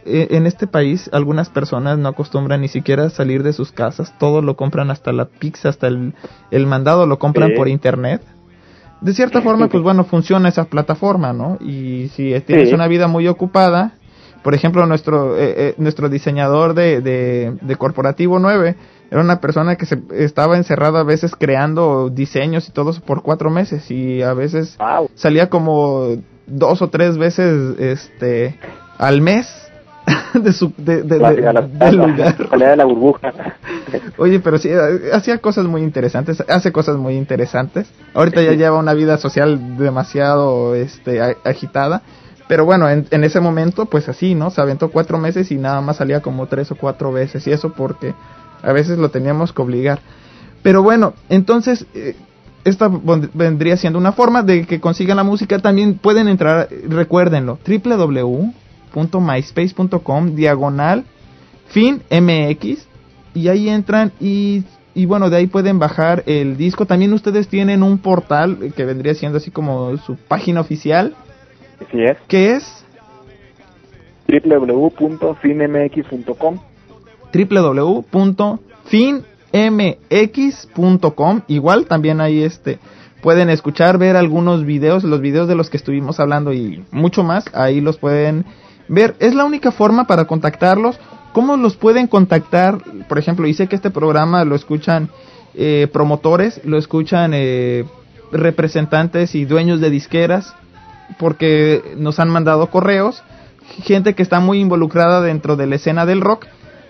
eh, en este país algunas personas no acostumbran ni siquiera a salir de sus casas, todo lo compran, hasta la pizza, hasta el, el mandado lo compran sí. por internet. De cierta forma, pues bueno, funciona esa plataforma, ¿no? Y si tienes sí. una vida muy ocupada, por ejemplo, nuestro eh, eh, nuestro diseñador de, de, de Corporativo nueve era una persona que se estaba encerrada a veces creando diseños y todo eso por cuatro meses y a veces wow. salía como dos o tres veces este al mes de su de, de, de, de, del lugar. Salía de la burbuja. Oye, pero sí, hacía cosas muy interesantes, hace cosas muy interesantes. Ahorita ya lleva una vida social demasiado este agitada. Pero bueno, en, en ese momento, pues así, ¿no? Se aventó cuatro meses y nada más salía como tres o cuatro veces. Y eso porque a veces lo teníamos que obligar. Pero bueno, entonces, eh, esta vendría siendo una forma de que consigan la música. También pueden entrar, recuérdenlo, doble u doble u doble u punto myspace punto com, diagonal, fin M X. Y ahí entran y, y bueno, de ahí pueden bajar el disco. También ustedes tienen un portal que vendría siendo así como su página oficial. Así es. ¿Qué es? doble u doble u doble u punto fin m x punto com. doble u doble u doble u punto fin m x punto com. Igual también ahí este pueden escuchar, ver algunos videos, los videos de los que estuvimos hablando y mucho más, ahí los pueden ver. Es la única forma para contactarlos. ¿Cómo los pueden contactar? Por ejemplo, y sé que este programa lo escuchan eh, promotores, lo escuchan eh, representantes y dueños de disqueras, porque nos han mandado correos, gente que está muy involucrada dentro de la escena del rock.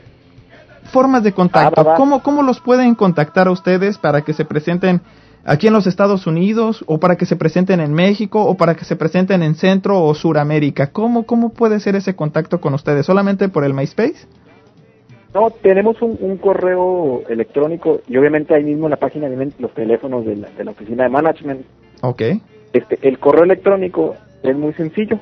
Formas de contacto, ah, ¿cómo, cómo los pueden contactar a ustedes para que se presenten aquí en los Estados Unidos, o para que se presenten en México, o para que se presenten en Centro o Suramérica? ¿Cómo, cómo puede ser ese contacto con ustedes? ¿Solamente por el MySpace? No, tenemos un, un correo electrónico y obviamente ahí mismo en la página vienen los teléfonos de la, de la oficina de management. Ok. Este, el correo electrónico es muy sencillo.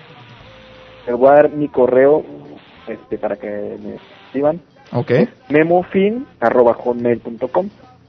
Les voy a dar mi correo este, para que me escriban. Ok. Es memofin arroba hotmail punto com.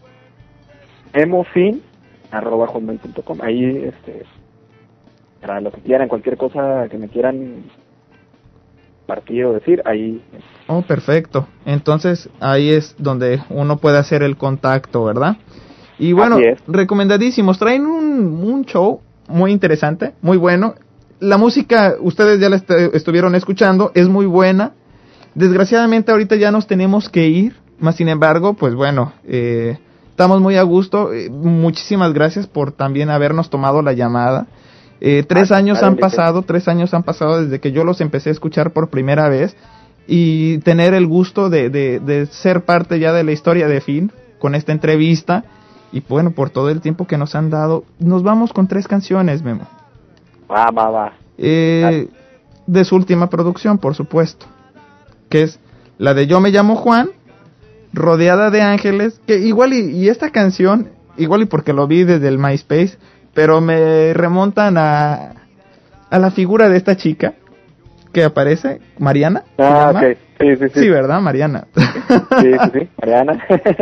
memofin arroba hotmail punto com. Ahí, este, para lo que quieran, cualquier cosa que me quieran partir o decir, ahí. Oh, perfecto. Entonces, ahí es donde uno puede hacer el contacto, ¿verdad? Y bueno, recomendadísimos. Traen un, un show muy interesante, muy bueno. La música, ustedes ya la est- estuvieron escuchando, es muy buena. Desgraciadamente ahorita ya nos tenemos que ir, más sin embargo, pues bueno, eh, estamos muy a gusto. Eh, muchísimas gracias por también habernos tomado la llamada. Eh, tres ah, años han pasado, tres años han pasado desde que yo los empecé a escuchar por primera vez y tener el gusto de, de, de ser parte ya de la historia de Fin con esta entrevista. Y bueno, por todo el tiempo que nos han dado, nos vamos con tres canciones, Memo. Va, va, va. Eh, de su última producción, por supuesto, que es la de Yo me llamo Juan, Rodeada de Ángeles, que igual y, y esta canción, igual y porque lo vi desde el MySpace, pero me remontan a, a la figura de esta chica que aparece, Mariana. Ah, ok, sí, sí, sí. Sí, ¿verdad? Mariana. Sí, sí, sí, Mariana.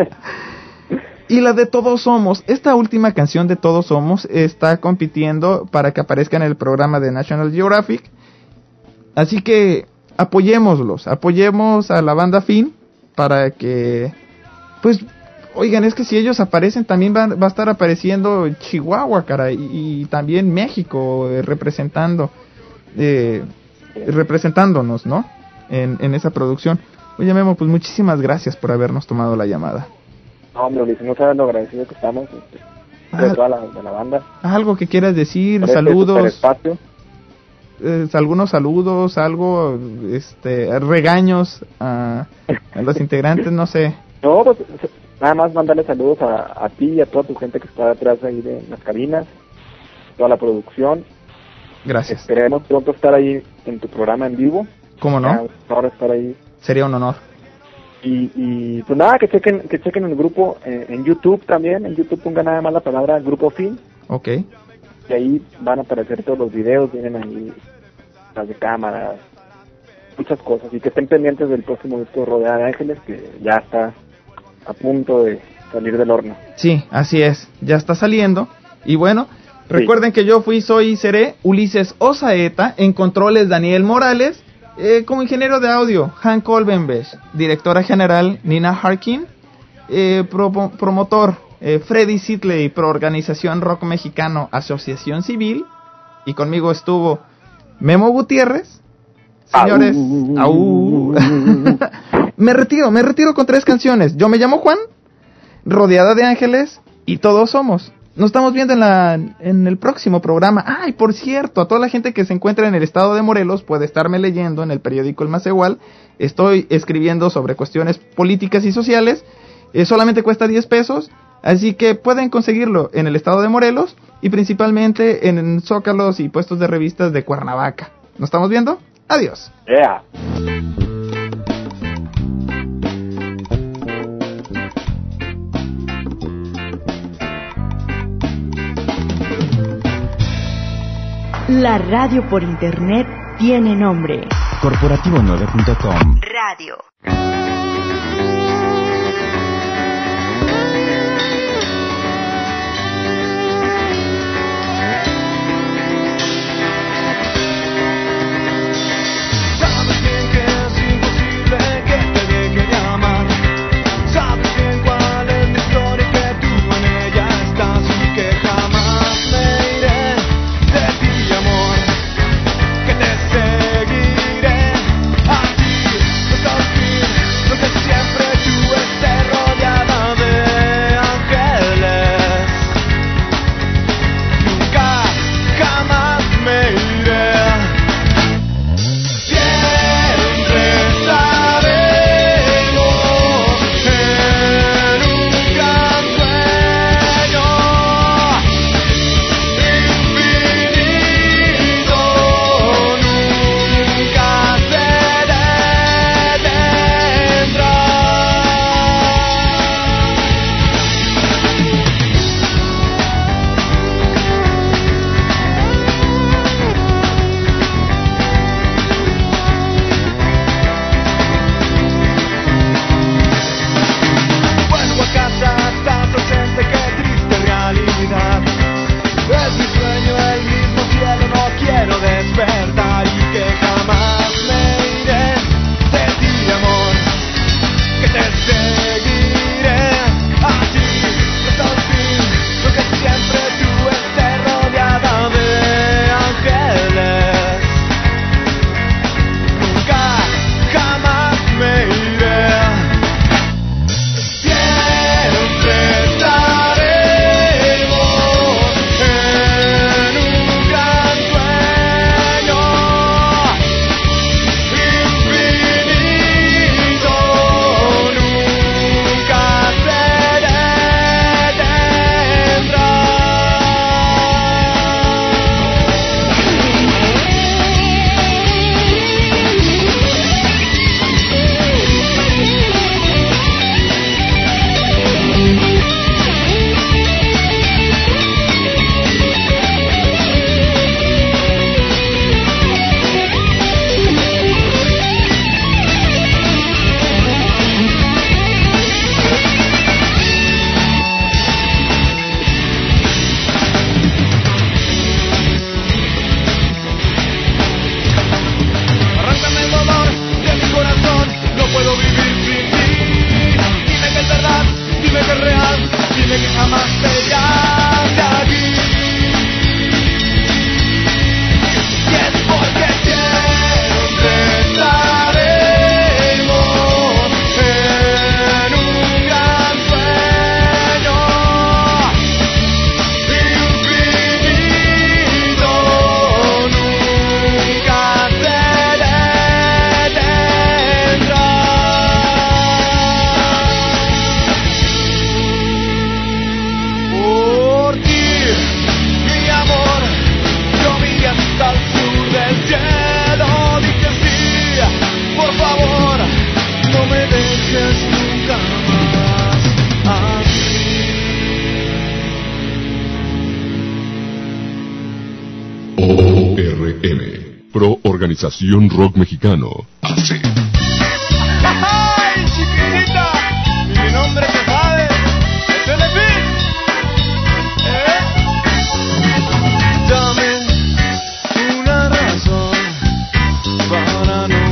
Y la de Todos Somos, esta última canción de Todos Somos está compitiendo para que aparezca en el programa de National Geographic. Así que apoyémoslos, apoyemos a la banda Fin para que, pues, oigan, es que si ellos aparecen también va, va a estar apareciendo Chihuahua, cara, y, y también México eh, representando, eh, representándonos, ¿no? En, en esa producción. Oye, Memo, pues muchísimas gracias por habernos tomado la llamada. No, hombre, Ulises, no sabes lo agradecido que estamos este, de ah, toda la, de la banda. Algo que quieras decir, Por este saludos. Espacio. Eh, algunos saludos, algo, este, regaños a, a los integrantes, no sé. No, pues nada más mandarle saludos a, a ti y a toda tu gente que está detrás ahí de las cabinas, toda la producción. Gracias. Esperemos pronto estar ahí en tu programa en vivo. ¿Cómo no? Ahora estar ahí. Sería un honor. Y, y pues nada, que chequen que chequen el grupo eh, en YouTube también. En YouTube pongan nada más la palabra Grupo Fin. Ok. Y ahí van a aparecer todos los videos, vienen ahí las de cámaras, muchas cosas. Y que estén pendientes del próximo disco Rodeada de Ángeles, que ya está a punto de salir del horno. Sí, así es, ya está saliendo. Y bueno, sí. Recuerden que yo fui, soy y seré Ulises Osaeta, en controles Daniel Morales. Eh, como ingeniero de audio, Hank Olvenbeck. Directora general, Nina Harkin. Eh, pro- promotor, eh, Freddy Sidley, pro Organización Rock Mexicano, Asociación Civil. Y conmigo estuvo Memo Gutiérrez. Señores, au. me retiro, me retiro con tres canciones. Yo me llamo Juan, rodeada de ángeles, y todos somos. Nos estamos viendo en la en el próximo programa. Ay, por cierto, a toda la gente que se encuentra en el estado de Morelos puede estarme leyendo en el periódico El Macehual. Estoy escribiendo sobre cuestiones políticas y sociales. Eh, solamente cuesta diez pesos, así que pueden conseguirlo en el estado de Morelos y principalmente en zócalos y puestos de revistas de Cuernavaca. ¿Nos estamos viendo? Adiós. Yeah. La radio por internet tiene nombre. corporativo nueve punto com. Radio. Sabes bien que es imposible que te deje de amar. Sabes bien cuál es mi historia y que tú en ella estás y que jamás me iré de ti, amor. Que te seguiré a ti, hasta el fin, donde siempre tú estés rodeada de ángeles. Nunca, jamás me iré. Siempre estaremos en un gran sueño infinito, nunca se detendrá. Vuelvo a casa, estás ausente, qué triste realidad. Es mi sueño, el mismo cielo, no quiero despertar y que jamás me iré de ti, amor. Que te seguiré a ti, hasta el fin, porque siempre tú estés rodeada de ángeles. Nunca, jamás me iré. Siempre estaremos en un gran sueño infinito, nunca se detendrá. Arráncame el dolor de mi corazón, no puedo vivir sin ti. Dime que es verdad, dime que es real, dime que jamás te irás de aquí. Y es porque siempre estaremos en un gran sueño infinito, nunca se detendrá. Por ti, mi amor, yo vi hasta el sur del cielo, dije sí, por favor, no me dejes nunca más así. O R M, Pro Organización Rock Mexicano, hace. ¡Ay, chiquitita! Mi nombre se sabe, es el Epis. ¿Eh? Dame una razón para no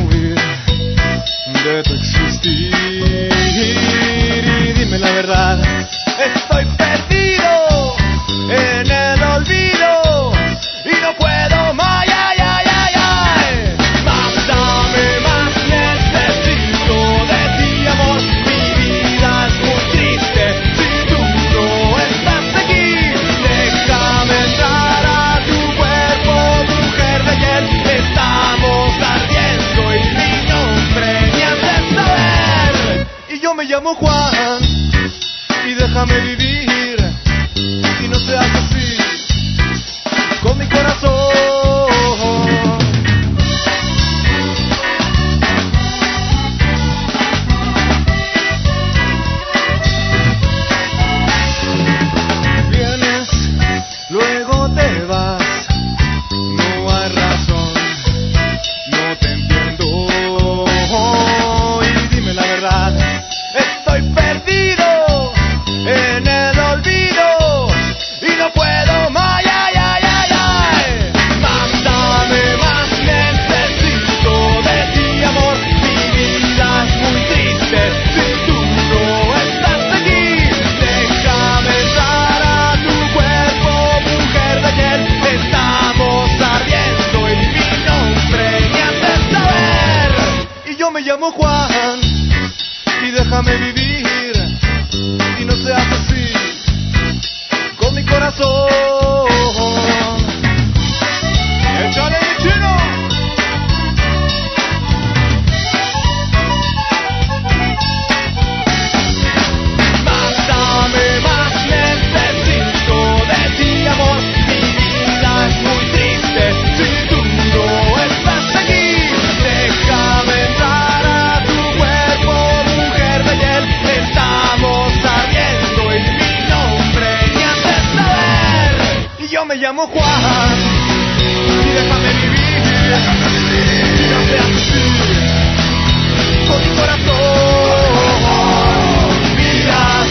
me llamo Juan y déjame vivir, déjame vivir y no seas así con mi corazón. Miras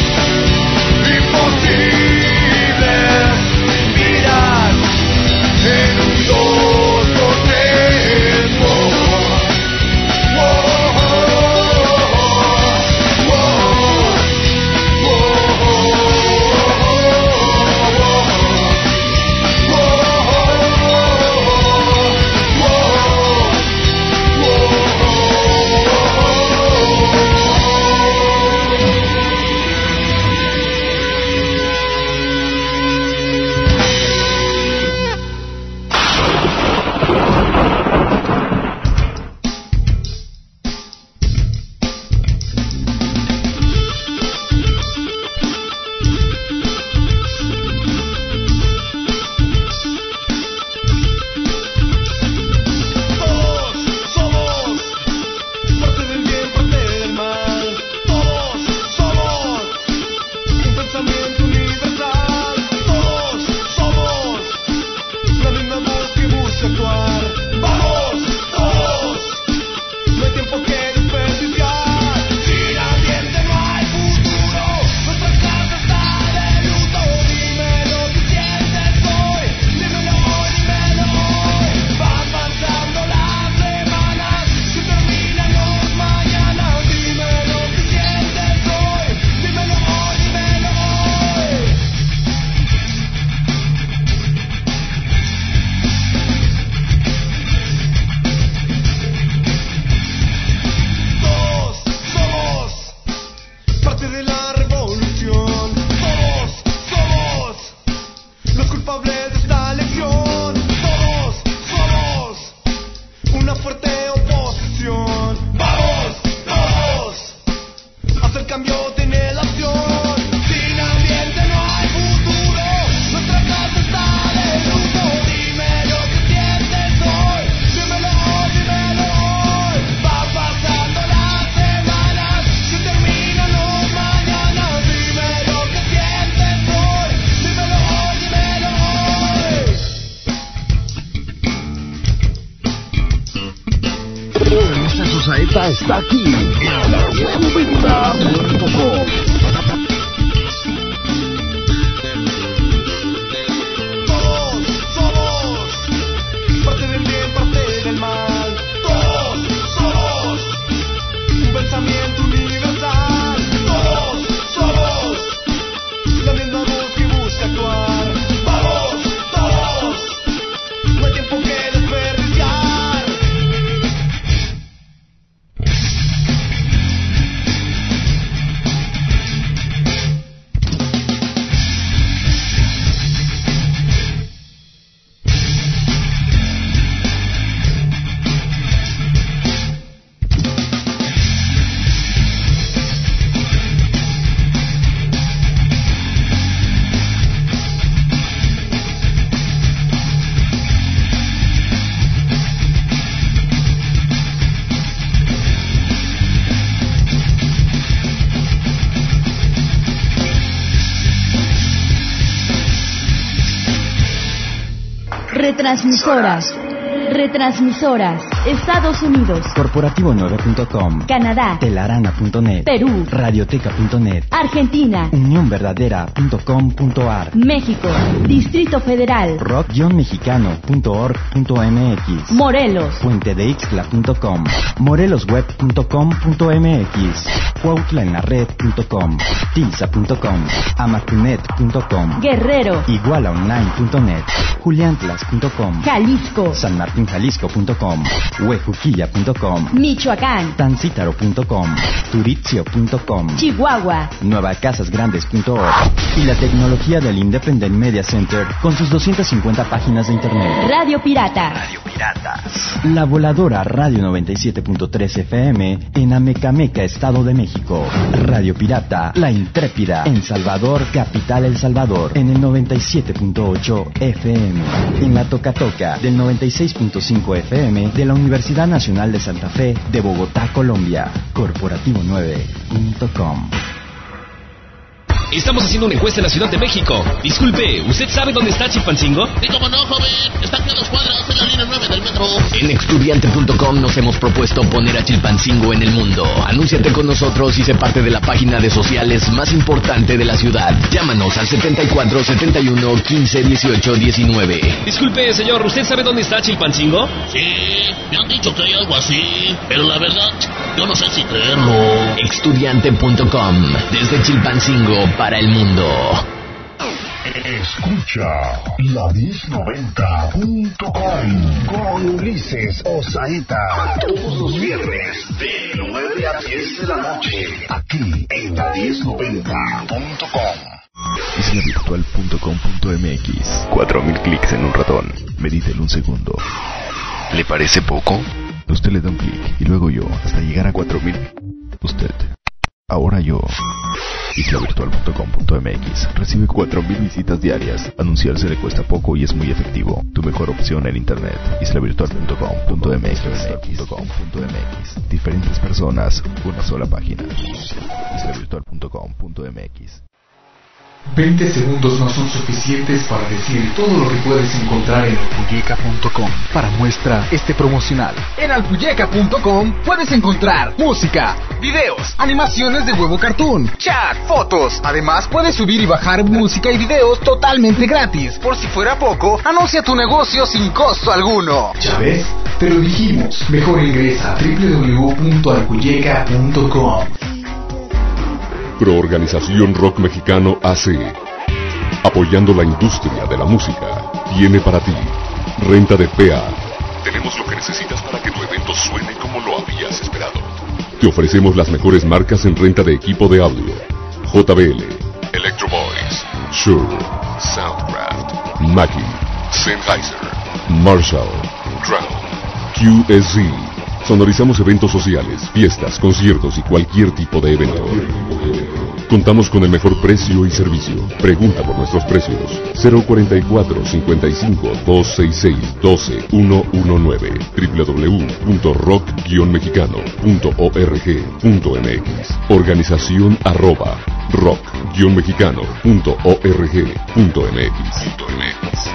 imposibles, miras en un todo tiempo. Está aquí en la noventa punto com. Todos somos parte del bien, parte del mal. Todos somos un pensamiento universal. Todos somos la misma voz que busca actuar. Vamos, todos, no hay tiempo que desperdiciar. Retransmisoras. Retransmisoras. Estados Unidos. Corporativo nueve punto com. Canadá. Telarana punto net. Perú. Radioteca punto net. Argentina. unión verdadera punto com punto a r. México. Distrito Federal. rock mexicano punto org punto m x. Morelos. puente de ixtla punto com. morelosweb punto com punto m x. cuautla en la red punto com. tilsa punto com. amacunet punto com. Guerrero. igualaonline punto net. juliantlas punto com. Jalisco. san martín jalisco punto com. huejuquilla punto com. Michoacán. tancítaro punto com. turitzio punto com. Chihuahua. nuevacasasgrandes punto org. Y la tecnología del Independent Media Center con sus doscientas cincuenta páginas de internet. Radio Pirata. Radio Piratas. La voladora Radio noventa y siete punto tres F M en Amecameca, Estado de México. Radio Pirata, La Intrépida, en Salvador, capital El Salvador, en el noventa y siete punto ocho F M. En la Toca Toca, del noventa y seis punto cinco F M de la Universidad Nacional de Santa Fe de Bogotá, Colombia. Corporativo nueve punto com. Estamos haciendo una encuesta en la Ciudad de México. Disculpe, ¿usted sabe dónde está Chilpancingo? Sí, como no, joven. Está aquí a dos cuadras en la línea nueve del metro. En estudiante punto com nos hemos propuesto poner a Chilpancingo en el mundo. Anúnciate con nosotros y sé parte de la página de sociales más importante de la ciudad. Llámanos al setenta y cuatro, setenta y uno, quince, dieciocho, diecinueve. Disculpe, señor, ¿usted sabe dónde está Chilpancingo? Sí, me han dicho que hay algo así, pero la verdad, yo no sé si creerlo. estudiante punto com, desde Chilpancingo para el mundo. Escucha la diez noventa punto com con Ulises Osaeta todos los viernes de nueve a diez de la noche aquí en la diez noventa punto com. isla virtual punto com punto m x. cuatro mil clics en un ratón. Medítelo un segundo. ¿Le parece poco? Usted le da un clic y luego yo hasta llegar a cuatro mil. Usted. Ahora yo. isla virtual punto com punto m x recibe cuatro mil visitas diarias. Anunciarse le cuesta poco y es muy efectivo. Tu mejor opción en internet. isla virtual punto com punto m x. Diferentes personas, una sola página. isla virtual punto com punto m x. veinte segundos no son suficientes para decir todo lo que puedes encontrar en alpuyeca punto com para muestra este promocional. En alpuyeca punto com puedes encontrar música, videos, animaciones de Huevo Cartoon, chat, fotos. Además puedes subir y bajar música y videos totalmente gratis. Por si fuera poco, anuncia tu negocio sin costo alguno. ¿Ya ves? Te lo dijimos. Mejor ingresa a doble u doble u doble u punto alpuyeca punto com. Proorganización Rock Mexicano A C, apoyando la industria de la música, tiene para ti renta de P A. Tenemos lo que necesitas para que tu evento suene como lo habías esperado. Te ofrecemos las mejores marcas en renta de equipo de audio: J B L, Electro Boys, Shure, Soundcraft, Mackie, Sennheiser, Marshall, Crown, Q S Z. Sonorizamos eventos sociales, fiestas, conciertos y cualquier tipo de evento. Contamos con el mejor precio y servicio. Pregunta por nuestros precios. cero cuarenta y cuatro, cincuenta y cinco, doscientos sesenta y seis, doce, ciento diecinueve. doble u doble u doble u punto rock guion mexicano punto org punto m x. Organización arroba rock guion mexicano punto org punto m x.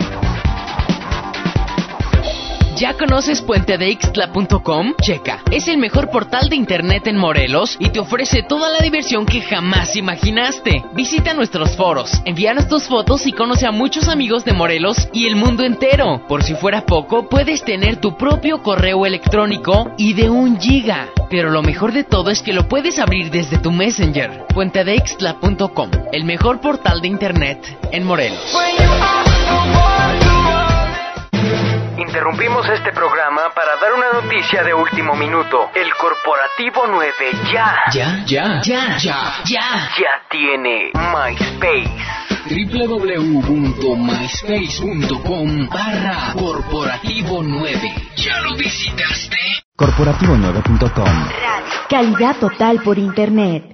¿Ya conoces puente de ixtla punto com? Checa, es el mejor portal de internet en Morelos y te ofrece toda la diversión que jamás imaginaste. Visita nuestros foros, envíanos tus fotos y conoce a muchos amigos de Morelos y el mundo entero. Por si fuera poco, puedes tener tu propio correo electrónico y de un giga. Pero lo mejor de todo es que lo puedes abrir desde tu Messenger. puente de ixtla punto com, el mejor portal de internet en Morelos. Interrumpimos este programa para dar una noticia de último minuto. El Corporativo nueve ya... ¿Ya? ¿Ya? ¿Ya? ¿Ya? ¿Ya? Ya tiene MySpace. doble u doble u doble u punto myspace punto com barra Corporativo nueve. ¿Ya lo visitaste? corporativo nueve punto com. Calidad total por internet.